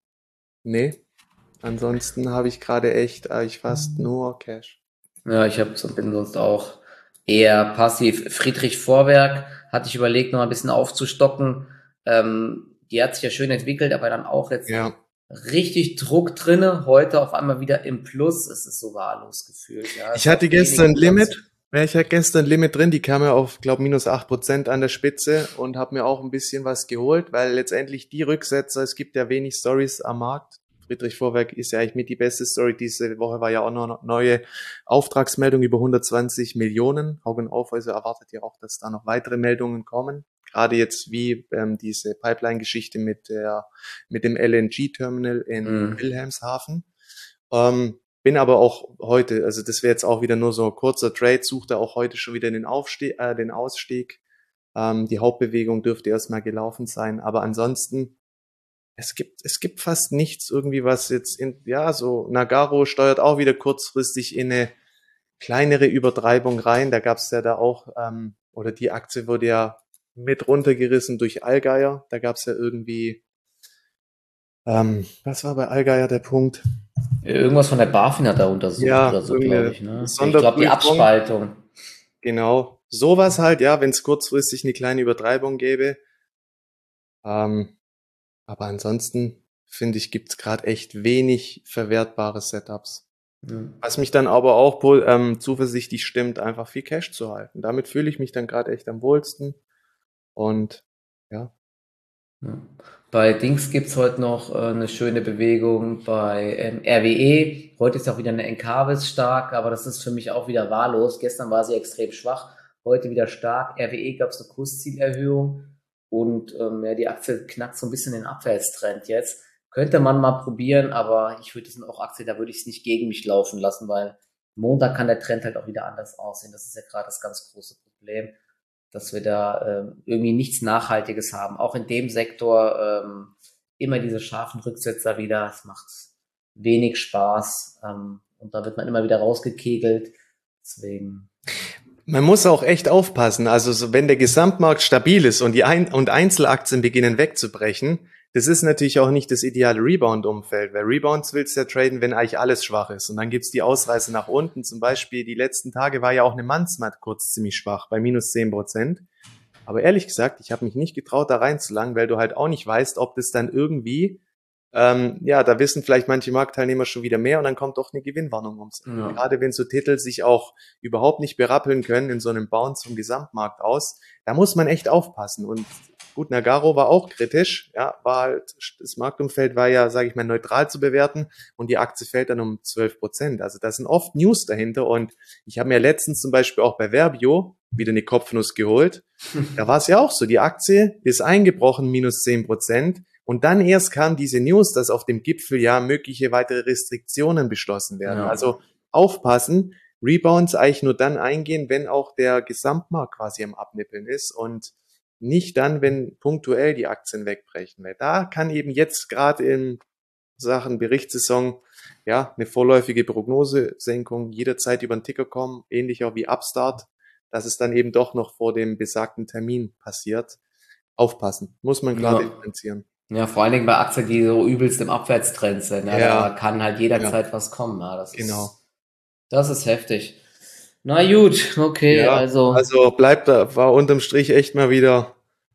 nee, ansonsten habe ich gerade echt eigentlich fast nur Cash. Ja, ich hab, so- bin sonst auch eher passiv. Friedrich Vorwerk hatte ich überlegt, noch ein bisschen aufzustocken. Ähm, die hat sich ja schön entwickelt, aber dann auch jetzt Ja, richtig Druck drinne. Heute auf einmal wieder im Plus. Es ist so wahllos gefühlt. Ja, ich es hatte hat wenig gestern Substanz. Limit. Ja, ich hatte gestern Limit drin, die kam ja auf, glaube minus acht Prozent an der Spitze und habe mir auch ein bisschen was geholt, weil letztendlich die Rücksetzer, es gibt ja wenig Stories am Markt. Friedrich Vorwerk ist ja eigentlich mit die beste Story. Diese Woche war ja auch noch eine neue Auftragsmeldung über hundertzwanzig Millionen. Augen auf, also erwartet ihr auch, dass da noch weitere Meldungen kommen. Gerade jetzt wie ähm, diese Pipeline-Geschichte mit der mit dem L N G-Terminal in Hm. Wilhelmshaven. Ähm, bin aber auch heute, also das wäre jetzt auch wieder nur so ein kurzer Trade, suchte auch heute schon wieder den Aufstieg, äh, den Ausstieg. Ähm, die Hauptbewegung dürfte erstmal gelaufen sein, aber ansonsten, es gibt, es gibt fast nichts irgendwie, was jetzt in, ja, so Nagaro steuert auch wieder kurzfristig in eine kleinere Übertreibung rein. Da gab's ja da auch, ähm, oder die Aktie wurde ja mit runtergerissen durch Allgeier. Da gab's ja irgendwie, ähm, was war bei Allgeier der Punkt? Irgendwas von der BaFin hat er untersucht Ja, oder so, glaube irgendeine ich, ne? Ich glaube, die Sonderprüfung. Abspaltung. Genau. Sowas halt, ja, wenn es kurzfristig eine kleine Übertreibung gäbe. Ähm, aber ansonsten finde ich, gibt's gerade echt wenig verwertbare Setups. Ja. Was mich dann aber auch wohl ähm, zuversichtlich stimmt, einfach viel Cash zu halten. Damit fühle ich mich dann gerade echt am wohlsten. Und ja, Ja. Bei Dings gibt's heute noch äh, eine schöne Bewegung bei ähm, R W E. Heute ist auch wieder eine Encarvis stark, aber das ist für mich auch wieder wahllos. Gestern war sie extrem schwach, heute wieder stark. R W E gab's eine Kurszielerhöhung und ähm, ja, die Aktie knackt so ein bisschen den Abwärtstrend jetzt. Könnte man mal probieren, aber ich würde es auch Aktie, da würde ich es nicht gegen mich laufen lassen, weil Montag kann der Trend halt auch wieder anders aussehen. Das ist ja gerade das ganz große Problem, dass wir da ähm, irgendwie nichts Nachhaltiges haben. Auch in dem Sektor ähm, immer diese scharfen Rücksetzer wieder. Es macht wenig Spaß ähm, und da wird man immer wieder rausgekegelt. Deswegen. Man muss auch echt aufpassen. Also so, wenn der Gesamtmarkt stabil ist und die Ein- und Einzelaktien beginnen wegzubrechen, das ist natürlich auch nicht das ideale Rebound-Umfeld, weil Rebounds willst du ja traden, wenn eigentlich alles schwach ist. Und dann gibt's die Ausreißer nach unten. Zum Beispiel die letzten Tage war ja auch eine Mannsmat kurz ziemlich schwach, bei minus zehn Prozent. Aber ehrlich gesagt, ich habe mich nicht getraut, da reinzulangen, weil du halt auch nicht weißt, ob das dann irgendwie, ähm, ja, da wissen vielleicht manche Marktteilnehmer schon wieder mehr und dann kommt doch eine Gewinnwarnung ums Ende. Ja. Gerade wenn so Titel sich auch überhaupt nicht berappeln können in so einem Bounce vom Gesamtmarkt aus, da muss man echt aufpassen. Und gut, Nagarro war auch kritisch, ja, war halt, das Marktumfeld war ja, sage ich mal, neutral zu bewerten und die Aktie fällt dann um zwölf Prozent. Also da sind oft News dahinter und ich habe mir letztens zum Beispiel auch bei Verbio wieder eine Kopfnuss geholt. Da war es ja auch so, die Aktie ist eingebrochen, minus zehn Prozent. Und dann erst kam diese News, dass auf dem Gipfel ja mögliche weitere Restriktionen beschlossen werden. Ja. Also aufpassen, Rebounds eigentlich nur dann eingehen, wenn auch der Gesamtmarkt quasi am Abnippeln ist und nicht dann, wenn punktuell die Aktien wegbrechen. Weil da kann eben jetzt gerade in Sachen Berichtssaison ja eine vorläufige Prognosesenkung jederzeit über den Ticker kommen, ähnlich auch wie Upstart, dass es dann eben doch noch vor dem besagten Termin passiert. Aufpassen, muss man klar Ja. differenzieren. Ja, vor allen Dingen bei Aktien, die so übelst im Abwärtstrend sind. Ja, Ja. Da kann halt jederzeit was kommen. Ja, das Genau. ist, das ist heftig. Na gut, okay, Ja, also also bleibt da, war unterm Strich echt mal wieder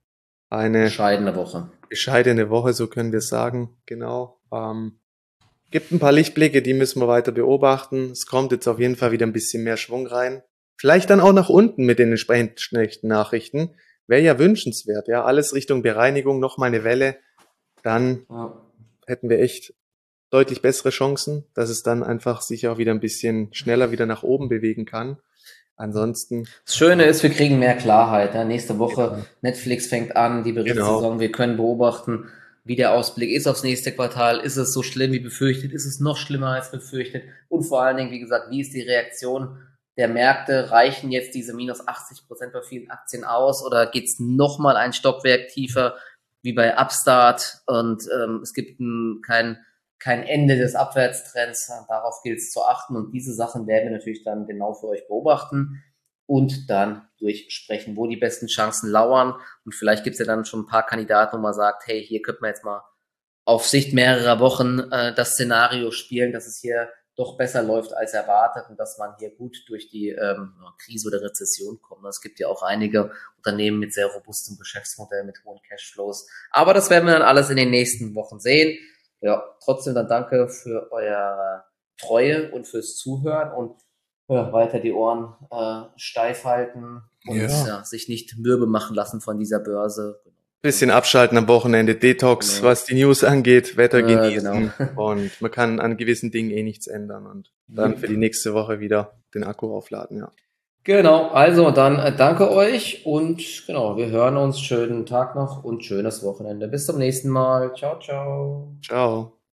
eine bescheidene Woche. bescheidene Woche, so können wir sagen. Genau. Ähm, gibt ein paar Lichtblicke, die müssen wir weiter beobachten. Es kommt jetzt auf jeden Fall wieder ein bisschen mehr Schwung rein. Vielleicht dann auch nach unten mit den entsprechend schlechten Nachrichten. Wäre ja wünschenswert, ja. Alles Richtung Bereinigung, nochmal eine Welle. Dann Ja. hätten wir echt deutlich bessere Chancen, dass es dann einfach sich auch wieder ein bisschen schneller wieder nach oben bewegen kann. Ansonsten, Das Schöne ist, wir kriegen mehr Klarheit. Ja. Nächste Woche, Genau. Netflix fängt an, die Berichtssaison, wir können beobachten, wie der Ausblick ist aufs nächste Quartal. Ist es so schlimm wie befürchtet? Ist es noch schlimmer als befürchtet? Und vor allen Dingen, wie gesagt, wie ist die Reaktion der Märkte? Reichen jetzt diese minus achtzig Prozent bei vielen Aktien aus oder geht's nochmal ein Stockwerk tiefer wie bei Upstart? Und ähm, es gibt ein, kein kein Ende des Abwärtstrends. Darauf gilt es zu achten und diese Sachen werden wir natürlich dann genau für euch beobachten und dann durchsprechen, wo die besten Chancen lauern. Und vielleicht gibt es ja dann schon ein paar Kandidaten, wo man sagt, hey, hier könnte man jetzt mal auf Sicht mehrerer Wochen äh, das Szenario spielen, dass es hier doch besser läuft als erwartet und dass man hier gut durch die ähm, Krise oder Rezession kommt. Es gibt ja auch einige Unternehmen mit sehr robustem Geschäftsmodell, mit hohen Cashflows. Aber das werden wir dann alles in den nächsten Wochen sehen. Ja, trotzdem dann danke für eure Treue und fürs Zuhören und ja, weiter die Ohren äh, steif halten und Ja. ja, sich nicht mürbe machen lassen von dieser Börse. Bisschen abschalten am Wochenende, Detox, Genau. was die News angeht, Wetter Ja, genießen genau. und man kann an gewissen Dingen eh nichts ändern und dann Jupp. für die nächste Woche wieder den Akku aufladen, ja. Genau, also dann äh, danke euch und genau, wir hören uns. Schönen Tag noch und schönes Wochenende. Bis zum nächsten Mal. Ciao, ciao. Ciao.